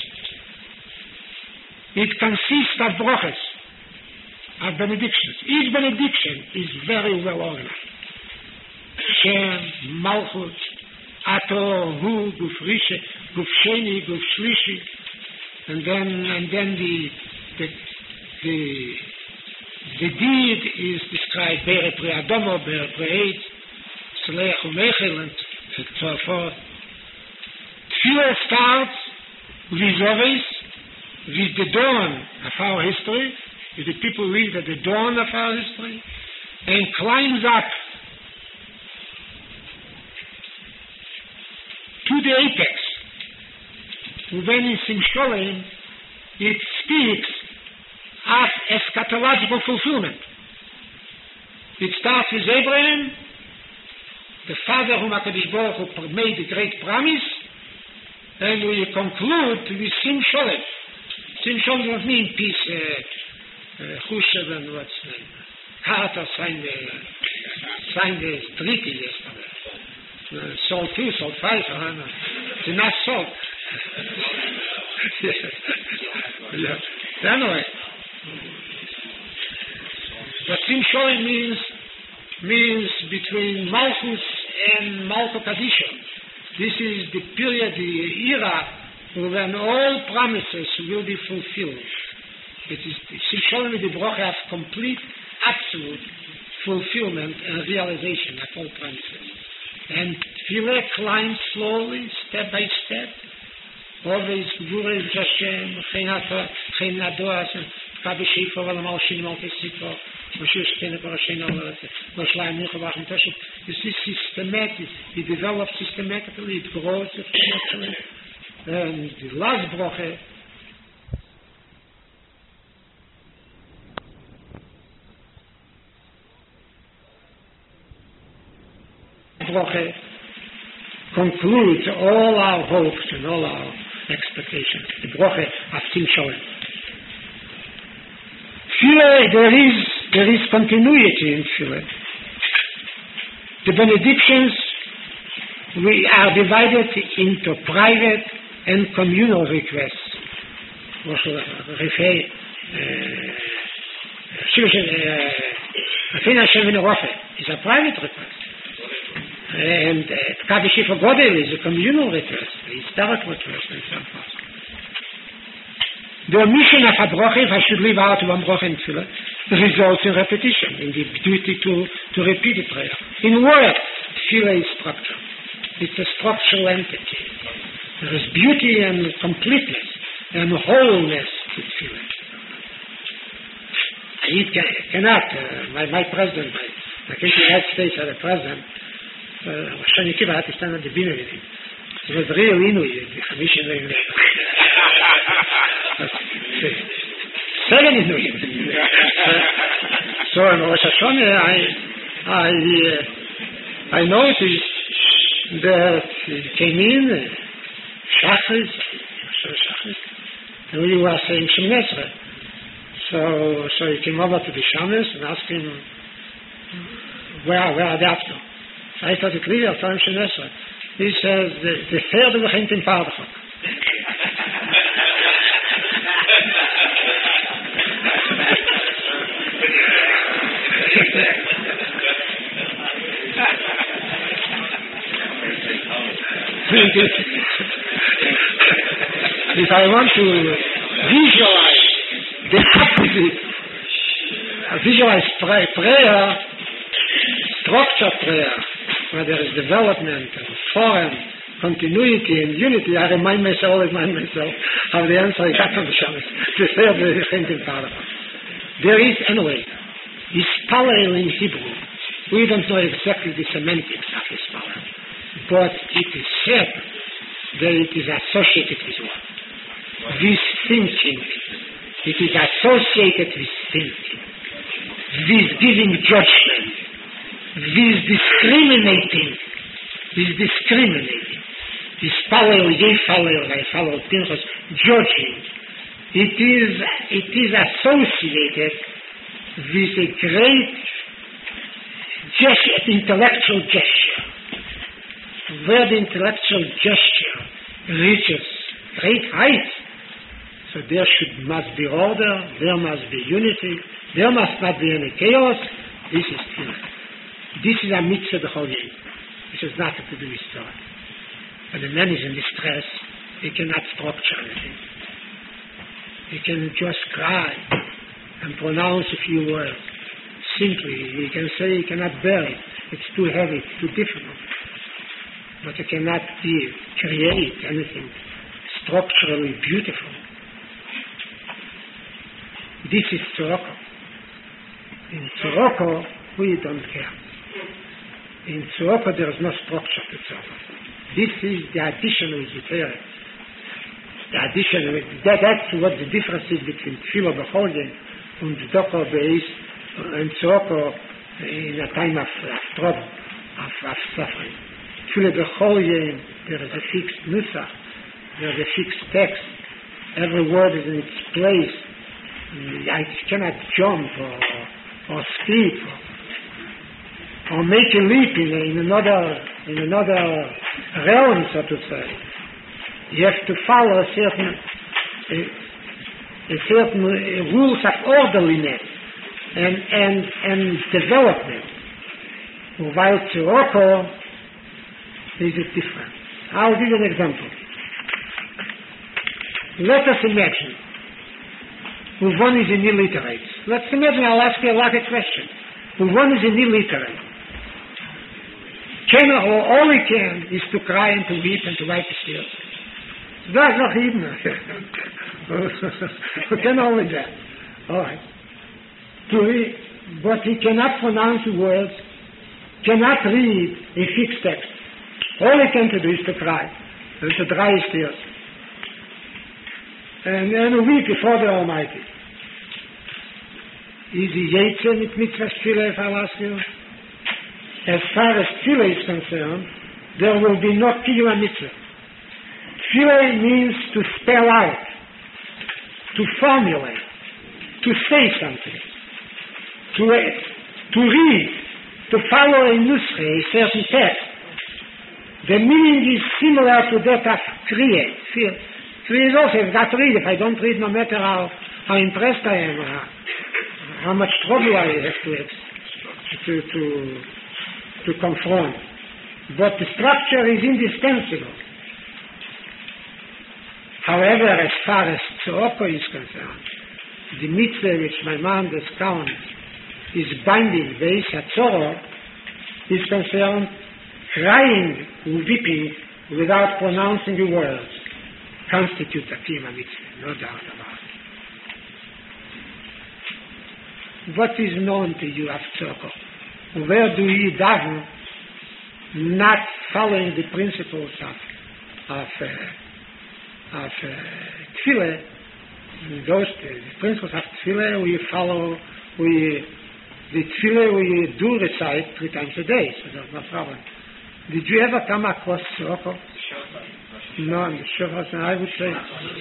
It consists of brachas, of benedictions. Each benediction is very well organized. Shem, Malchut, Ato, Hu, Guf Rishe, Guf Sheni, Guf Shlishi, and then and then the the the, the deed is described Bere Pre Adomo, Bere Pre Eitz, Seleach Umechel, and so forth. Tefillah starts with always with the dawn of our history, with the people who live at the dawn of our history, and climbs up to the apex. When in Simsholim, it speaks of eschatological fulfillment. It starts with Abraham, the father whom HaKadosh Baruch Hu made the great promise, and we conclude with Simsholim. Simsholim doesn't mean peace, uh, uh, Khrushchev and what's the name? Carter signed the, signed the treaty yesterday. Uh, salt two, salt five, I don't know. It's enough salt. yeah. yeah. Anyway. But Simsholim means means between Malchus and Malko Kadisha. This is the period, the era when all promises will be fulfilled. It is Simsholim with the bracha of complete, absolute fulfillment and realization of all promises. And Tefillah climbs slowly, step by step. Always Gvurei Hashem, Chein Adoas, Kabe Sheifa, Valamal Shini Malke Sitva, Moshe Shtene Parashena, Moshlaim Nucha Bachim Toshim. You see, systematic. It develops systematically. It grows systematically. And the last bracha, bracha concludes all our hopes and all our expectations. The bracha of Simsholim. Tefillah, there is there is continuity in Tefillah. The benedictions we are divided into private and communal requests. Is a private request. And Kaddish for Godel is a communal request, a historic request, and so forth. The omission of a broche, if I should leave out one broche in tefillah, results in repetition, in the duty to, to repeat the prayer. In words, tefillah is structure. It's a structural entity. There is beauty and completeness and wholeness to tefillah. I cannot, uh, my, my president, my, my country, the United States, had a president, Shani Kiva had to stand at the dinner with him. It was real Inuit, the commission later. Seven Inuit. So in Rosh Hashanah, I, I, uh, I noticed that he came in, Shachris, and we were saying Shemoneh Esrei. So, so he came over to the Shamus and asked him, where, where are they up to? So I thought it clear, I told him Shemoneh Esrei. He says, the, the third begint in Paardachok. If I want to visualize the opposite, visualize pray, prayer, structured prayer, where there is development and form, continuity and unity, I remind myself, remind myself of the answer I got from the Shabbos. There is, anyway, Yispalel in Hebrew. We don't know exactly the semantics of Yispalel, but it is said that it is associated with what? With thinking. It is associated with thinking, with giving judgment, with discriminating, with discriminating. Yispalel, Yefalel, I follow Pinchas, judging. It is, it is associated with a great gesture, intellectual gesture. Where the intellectual gesture reaches great heights, so there should must be order, there must be unity, there must not be any chaos. This is tefillah. This is a mitzvah the whole year. This has nothing to do with Torah. When a man is in distress, he cannot structure anything. He can just cry and pronounce a few words. Simply, he can say he cannot bear it. It's too heavy, it's too difficult. But he cannot be, create anything structurally beautiful. This is Tzoroko. In Tzoroko, we don't care. In Tzoroko, there is no structure to Tzoroko. This is the addition with the Torah. The addition with that, that's what the difference is between Tefillah B'Cholin and Tzedakah Beis and Tzoroko in a time of, of trouble, of, of suffering. Tefillah B'Cholin, there is a fixed nusach, there is a fixed text. Every word is in its place. I cannot jump or, or skip or, or make a leap in, in another in another realm, so to say. You have to follow a certain a, a certain uh, rules of orderliness and and and development. While Tzoroko is different. I'll give you an example. Let us imagine one is an illiterate. Let's imagine I'll ask you a lot of questions. One is an illiterate. Can, or all he can is to cry and to weep and to wipe his tears. That's not even. He can only that. All right. To read, but he cannot pronounce the words, cannot read a fixed text. All he can do is to cry and to dry his tears. And, and a week before the Almighty. Is he Yetzer mit mitzvah tefillah, if I'll ask you? As far as tefillah is concerned, there will be no kiyum mitzvah. Tefillah means to spell out, to formulate, to say something, to, to read, to follow a nusche, a certain text, the meaning is similar to that of Kriya. Kriya is also, I've got to read. If I don't read, no matter how, how impressed I am, how, how much trouble I have to, to, to, to confront. But the structure is indispensable. However, as far as Tzoroko is concerned, the mitzvah which my mom discounts is binding, Beis HaTzoro is concerned, crying and weeping without pronouncing the words constitutes a Kiyum mitzvah, no doubt about it. What is known to you of Tzoroko? Where do you daven not following the principles of of uh, of uh, Tefillah? Those the principles of Tefillah we follow, we the Tefillah we do recite three times a day, so there's no problem. Did you ever come across Tzoroko? No, in the Shofar, I would say.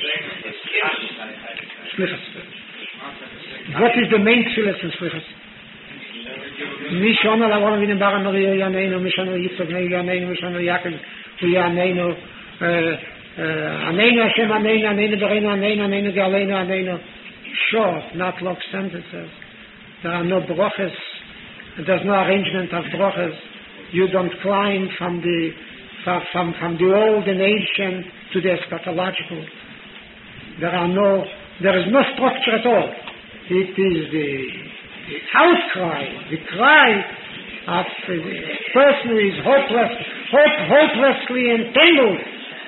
Slichas. What is the main Tefillah in Slichas? Mishon al Avon Avinu Bar Noriya Yaneinu, Mishon al Yitzchak Yaneinu, Mishon al Yaakov Yaneinu, Aneinu Hashem Aneinu, Aneinu Bereinu Aneinu, Aneinu Ge'aleinu Aneinu. Short, not long sentences. There are no broches. There's no arrangement of broches. You don't climb from the from from the old and ancient to the eschatological. There are no. There is no structure at all. It is the The outcry, the cry of a person who is hopeless, hope, hopelessly entangled.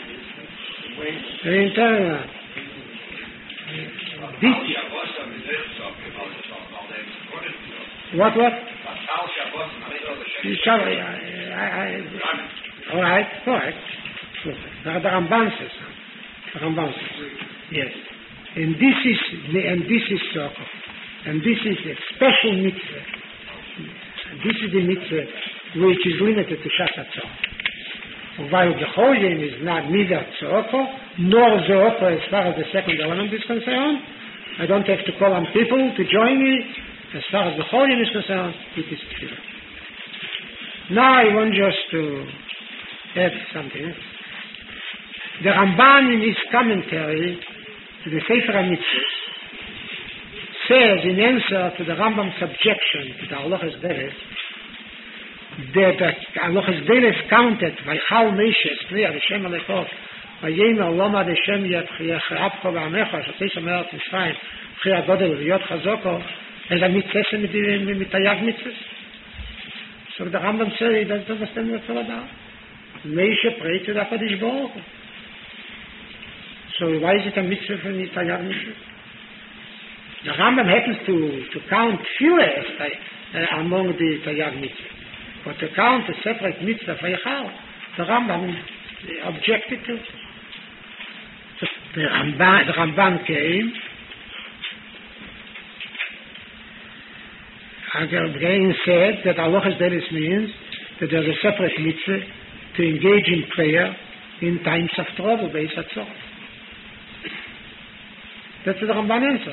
Entangled. What, what? You shall, I, I, I, all right, all right. The Ramban says, the Ramban says, yes. And this is, and this is Tzoroko. And this is a special mitzvah. This is the mitzvah which is limited to Shas HaTzorah. While the Cholim is not neither Tzoroko nor Tzoroko as far as the second element is concerned, I don't have to call on people to join me. As far as the Cholim is concerned, it is Tefillah. Now I want just to add something. The Ramban in his commentary to the Sefer HaMitzvot says in answer to the Rambam's objection to the Halachas Beres that the Halachas Beres counted by Chal Meishes Kriya L'Shem Alekov Vayena Loma L'Shem Yachreabcho V'Amecha Shotzei Shomer Mitzrayim Chiyah Godel V'Yot Chazoko as a mitzvah mitayag mitzvah. So the Rambam said he doesn't understand what's all about. Meishe prayed to the HaKadosh Baruch Hu. So why is it a mitzvah for mitayag mitzvah? The Rambam happens to, to count Tefillah uh, among the Tayag mitzvah. But to count a separate mitzvah for Yechal, the Rambam objected to. So the Ramban, the Ramban came, and the Ramban said that Halachas Beres means that there's a separate mitzvah to engage in prayer in times of trouble, Beis HaTzorah. That's what the Ramban answers.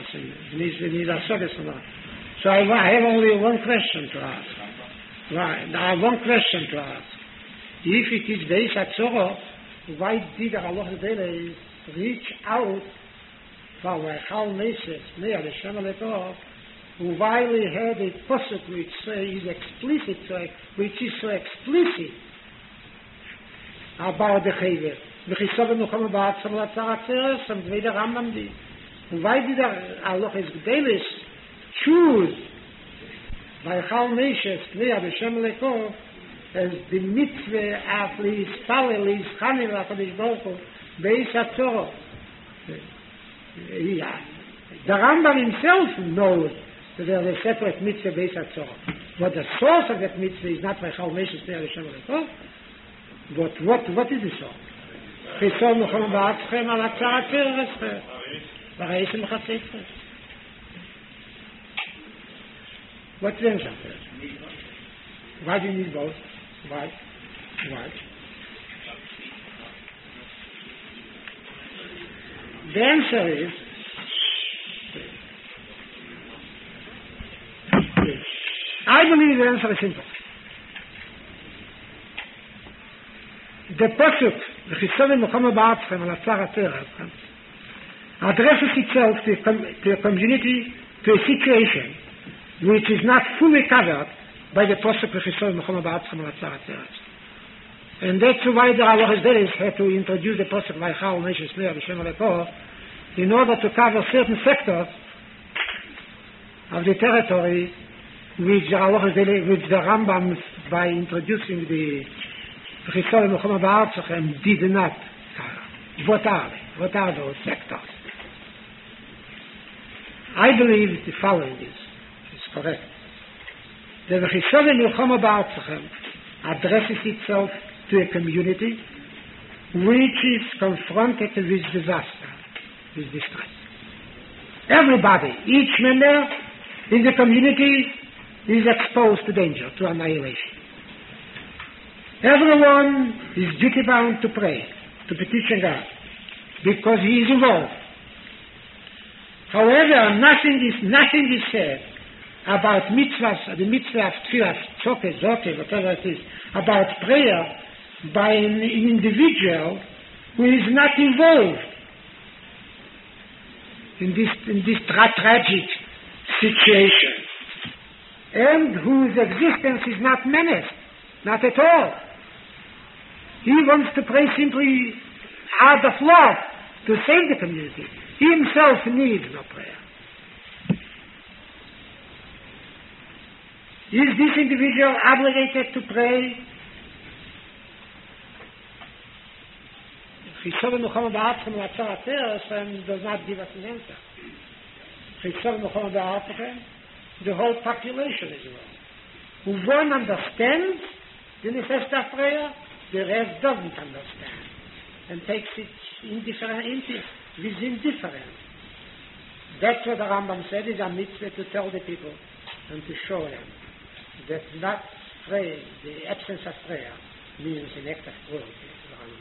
So I, I have only one question to ask. Right. I have one question to ask. If it is Beis HaTzorah, why did the Halachas Beres reach out for Chal Meishes, Nea L'Shem Alekov, while he had a pasuk which is explicit, which is so explicit about the Chayver. V'chisov v'nucham ba'atzam l'tzar atzeres, and the way the Rambam did. Why did Halachas Beres choose by Chal Meishes, Nea L'Shem Alekov, as the mitzvah of L'Yispalel, L'Yischanil, HaKadosh Baruch Hu, Beis HaTzorah? The Rambam himself knows that there is a separate mitzvah Beis HaTzorah. But the source of that mitzvah is not by Chal Meishes, Nea L'Shem Alekov. But what, what is the source? Chisov nucham ba'atzchem al atzar atzeres. What's the answer? Why do you need both? Why? Why? The answer is I believe the answer is simple. the Pasuk, the Chisavim Muhammad Ba'atzchem al Atzar HaTorah, addresses itself to a, com- to a community, to a situation which is not fully covered by the Pasuk, the Chisavim Muhammad Ba'atzchem al Atzar HaTorah. And that's why the Alochas Delis had to introduce the Pasuk Vaychal Moshe Snei B'Shem Alekoh in order to cover certain sectors of the territory which the Alochas Delis, which the Rambam, by introducing the Chisavim Muhammad Ba'atzchem, did not cover. What are they? What are those sectors? I believe the following is, is correct. The Chisavim Muhammad Ba'atzchem addresses itself to a community which is confronted with disaster, with distress. Everybody, each member in the community is exposed to danger, to annihilation. Everyone is duty bound to pray, to petition God, because he is involved. However, nothing is nothing is said about mitzvahs, the mitzvah of tefillah, tzokeh, zokeh, whatever it is, about prayer by an individual who is not involved in this in this tra- tragic situation, and whose existence is not menaced, not at all. He wants to pray simply out of love to save the community. He himself needs no prayer. Is this individual obligated to pray? Chisavim Muhammad Ba'atzchem al Atzar HaTorah does not give us an answer. Chisavim Muhammad Ba'atzchem, the whole population is wrong. One understands the necessity of prayer, the rest doesn't understand, and takes it indifferent, with indifference. That's what the Rambam said, is a mitzvah to tell the people and to show them that not prayer, the absence of prayer, means an act of cruelty.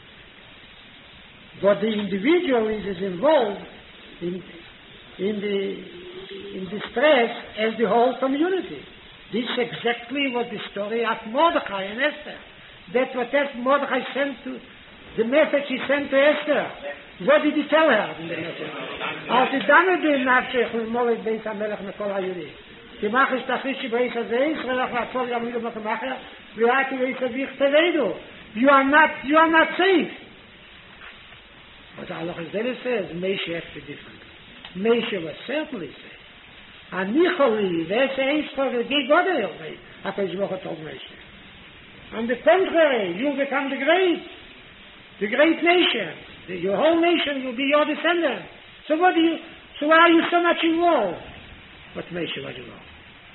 But the individual is as involved in, in the in distress as the whole community. This is exactly what the story of Mordechai and Esther. That's what Mordechai sent to, the message he sent to Esther. What did he tell her in the message? Als je dan het in nafshech u'molek beis hamelech mekol ha'yudi. Kimach is tachish beis hazeh, Yisrael ha'tzol yamidu makamacher, v'yati beis havich tevedu. You are not, you are not safe. But Allah says, Moshe acted differently. Moshe was certainly safe. Anicholi, there's a for the God of me, HaKadosh Baruch Hu told Moshe. On the contrary, you'll become the great, the great nation. The, your whole nation will be your descendant. So what do you, so why are you so much involved? But Moshe was involved.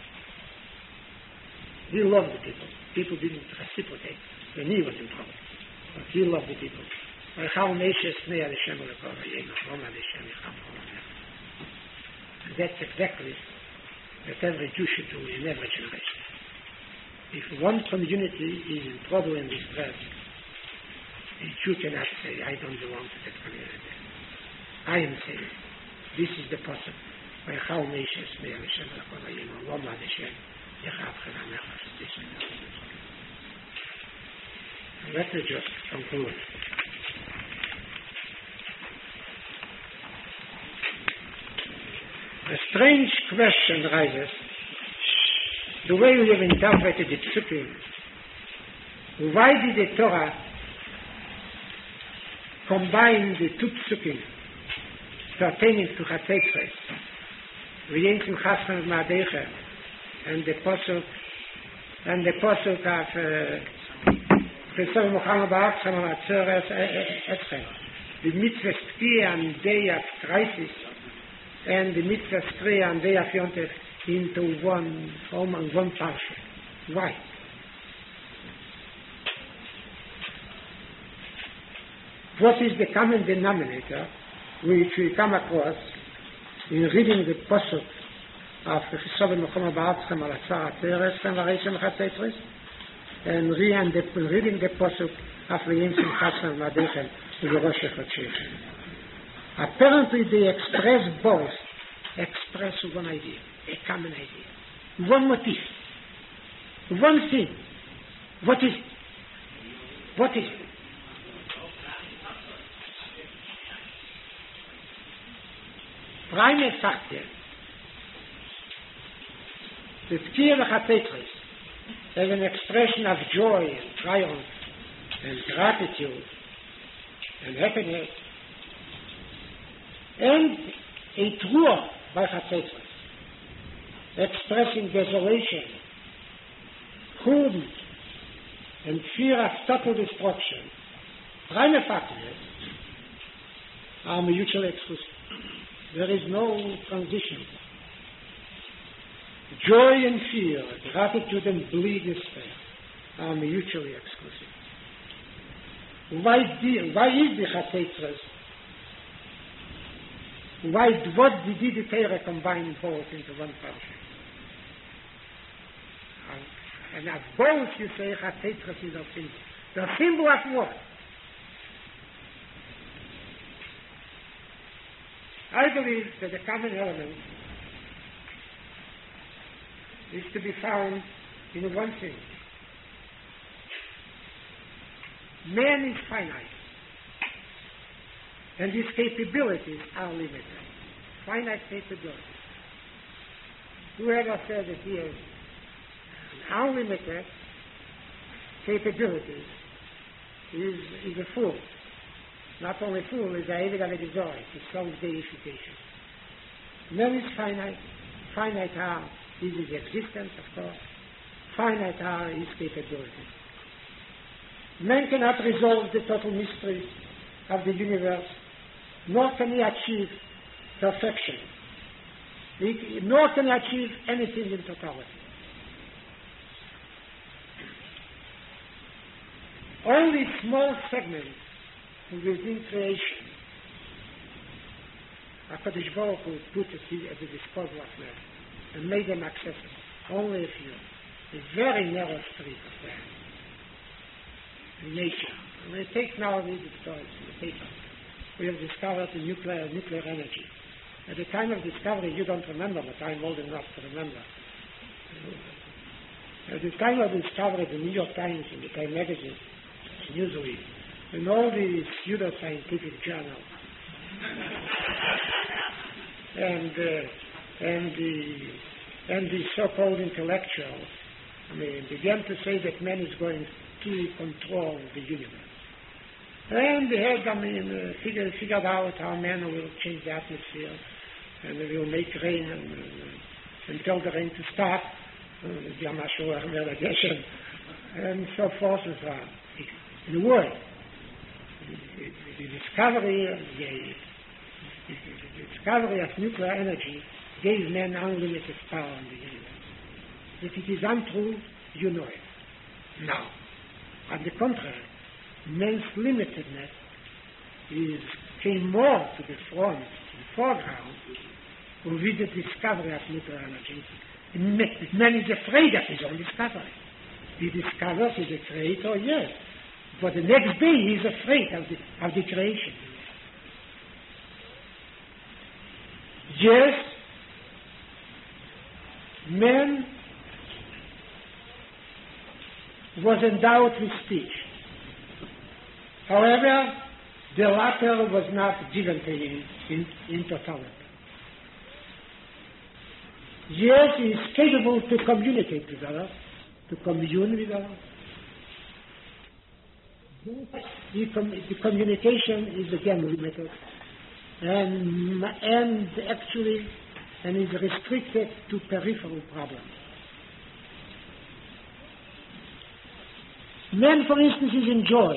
He loved the people. People didn't reciprocate when he was in trouble. But he loved the people. And that's exactly that every Jew should do in every generation. If one community is in trouble and distress, a Jew cannot say, I don't belong to that community. I am saved. This is the person. Let me just conclude. A strange question arises. The way we have interpreted the Psukim. Why did the Torah combine the two Psukim pertaining to Chatzos, V'yinsim Chassan Ma'adecha, and the Pasuk, and the Pasuk of Chisavim Muhammad Ba'atzchem al Atzar HaTorah, the mitzvah Tzkiya and day of crisis, and the mitzvah Tzkiya and day of Yontef into one home and one parsha. Why? What is the common denominator which we come across in reading the Pasuk of Chisavim Muhammad Ba'atzchem al Atzar HaTorah and V'reishim Chatzos, and reading the Pasuk of V'yinsim Chassan Ma'adechem V'rosh Chodshechem? Apparently they express both, express one idea, a common idea, one motif, one thing. What is it? What is it? prime factor, the Tkir Chatetris, as an expression of joy and triumph and gratitude and happiness, and a Truah by Chatetris, expressing desolation, Churban, and fear of total destruction, prime factors are mutually exclusive. There is no transition. Joy and fear, gratitude and bleed despair are mutually exclusive. Why, the, why is the Chatetris? Why, what did the Torah combine both into one portion? And of both you say Chatetris is a symbol. The symbol of what? I believe that the common element is to be found in one thing. Man is finite, and his capabilities are limited. Finite capabilities. Whoever says that he has unlimited capabilities is, is a fool. Not only fool, is a evident exotic. It's self-deification. Man is finite. Finite are is his existence, of course. Finite are his capabilities. Man cannot resolve the total mystery of the universe, nor can he achieve perfection. He, nor can he achieve anything in totality. Only small segments within creation, HaKadosh Baruch Hu put at the disposal of man and made them accessible. Only a few. A very narrow street of man. In nature. And we take now these stories in the paper. We have discovered the nuclear nuclear energy. At the time of discovery, you don't remember, but I'm old enough to remember. At the time of discovery, the New York Times and the Time magazine, Newsweek, and all the pseudo-scientific journals, and uh, and the and the so-called intellectuals, I mean, began to say that man is going to control the universe. And they had, I mean, uh, figured, figured out how man will change the atmosphere, and they will make rain and, uh, and tell the rain to stop, uh, and so forth and so on. In a word, the, the discovery, the, the discovery of nuclear energy gave man unlimited power in the universe. If it is untrue, you know it. Now, on the contrary, man's limitedness is came more to the front, to the foreground, with the discovery of nuclear energy. Man is afraid of his own discovery. He discovers he's a creator, yes. But the next day he is afraid of the, of the creation. Yes, man was endowed with speech. However, the latter was not given to him in, in totality. Yes, he is capable to communicate with others, to commune with others. The, com- the communication is again limited, and, and actually, and is restricted to peripheral problems. Man, for instance, is in joy.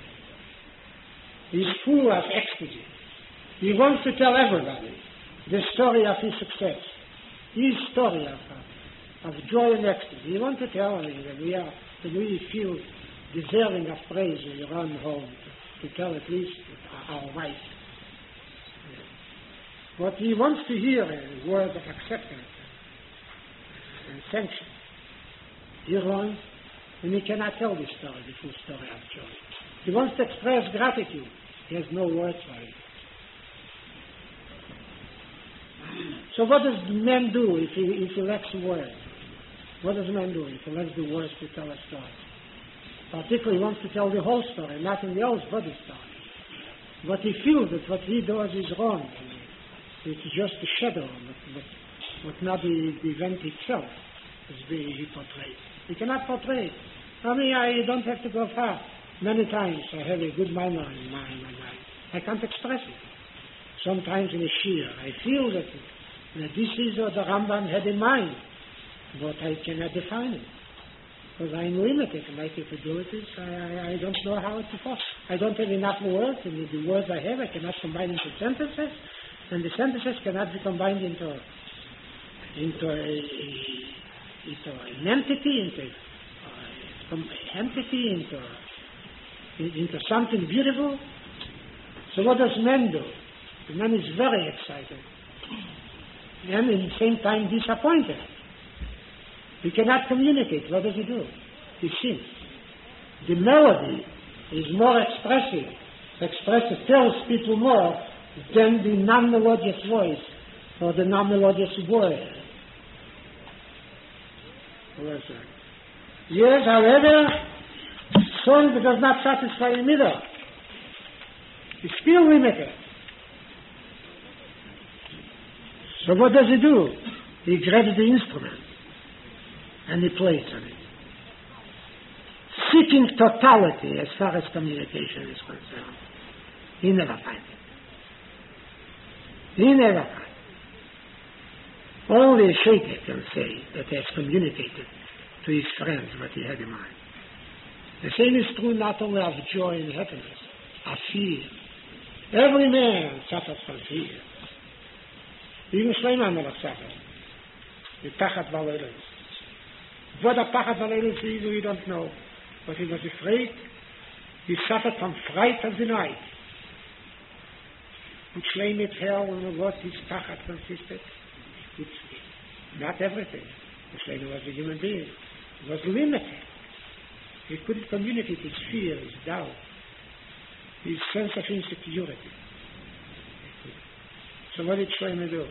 He is full of ecstasy. He wants to tell everybody the story of his success, his story of, of joy and ecstasy. He wants to tell me that we are, that we feel deserving of praise when you run home to, to tell at least our wife. But he wants to hear a word of acceptance and sanction. He runs, and he cannot tell this story, the full story of joy. He wants to express gratitude. He has no words for it. So what does man do if he, if he lacks words? What does man do if he lacks the words to tell a story? Particularly, he wants to tell the whole story, nothing else but the story. But he feels that what he does is wrong. It's just the shadow, but, but, but not the, the event itself is being he portrayed. He cannot portray it. I mean, I don't have to go far. Many times I have a good minor in my, in my mind. I can't express it. Sometimes in a shir, I feel that, that this is what the Rambam had in mind, but I cannot define it. Because I'm limited in my capabilities. I, I, I don't know how to talk. I don't have enough words, and with the words I have, I cannot combine into sentences, and the sentences cannot be combined into, into, a, a, into an entity, into uh, an entity, into, into something beautiful. So what does man do? The man is very excited, and at the same time disappointed. He cannot communicate. What does he do? He sings. The melody is more expressive, expressive, tells people more than the non-melodious voice or the non-melodious word. Yes, however, song that does not satisfy him either. He's still limited. So what does he do? He grabs the instrument and he plays on it, seeking totality as far as communication is concerned. He never finds it. He never finds it. Only a shaker can say that he has communicated to his friends what he had in mind. The same is true not only of joy and happiness, of fear. Every man suffers from fear. Even Shlomo Melech suffered. The Pachat V'Alelus. What a Pachat V'Alelus is, we don't know. But he was afraid. He suffered from fright of the night. And Shlomo tell what his Pachat consisted. It's not everything. Shlomo was a human being. He was limited. He couldn't communicate his fear, his doubt, his sense of insecurity. So what did Shlomo do?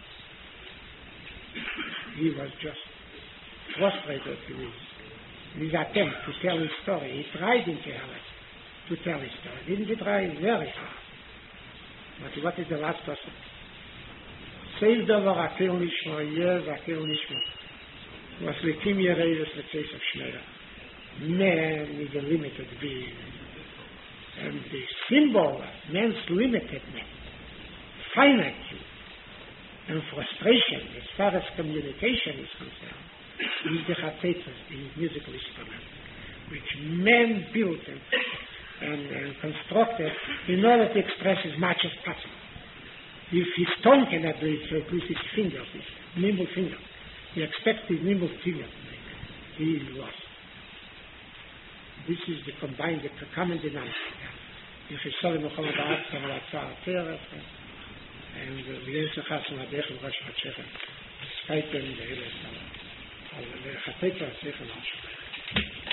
He was just frustrated in his, in his attempt to tell his story. He tried in Kehalet to tell his story. Didn't he try very hard? But what is the last person? Save Dover Akel Nishma, yes, Akel Nishma. Was Lekim Yereves Letzes of Shneira. Man is a limited being. And the symbol of man's limitedness, finitude, and frustration as far as communication is concerned is the chatetas, the musical instrument, which man built and, and, and constructed in order to express as much as possible. If his tongue cannot do it, so at least his fingers, his nimble fingers, he expects his nimble fingers to make it. He is lost. This is the combined, the common denominator. If you saw the Muhammad Ba'at, and the Yisra Chassan Adech and Rosh Hashechem, Skype and the Hillel Salah. The Chateta Sechem Hashechem.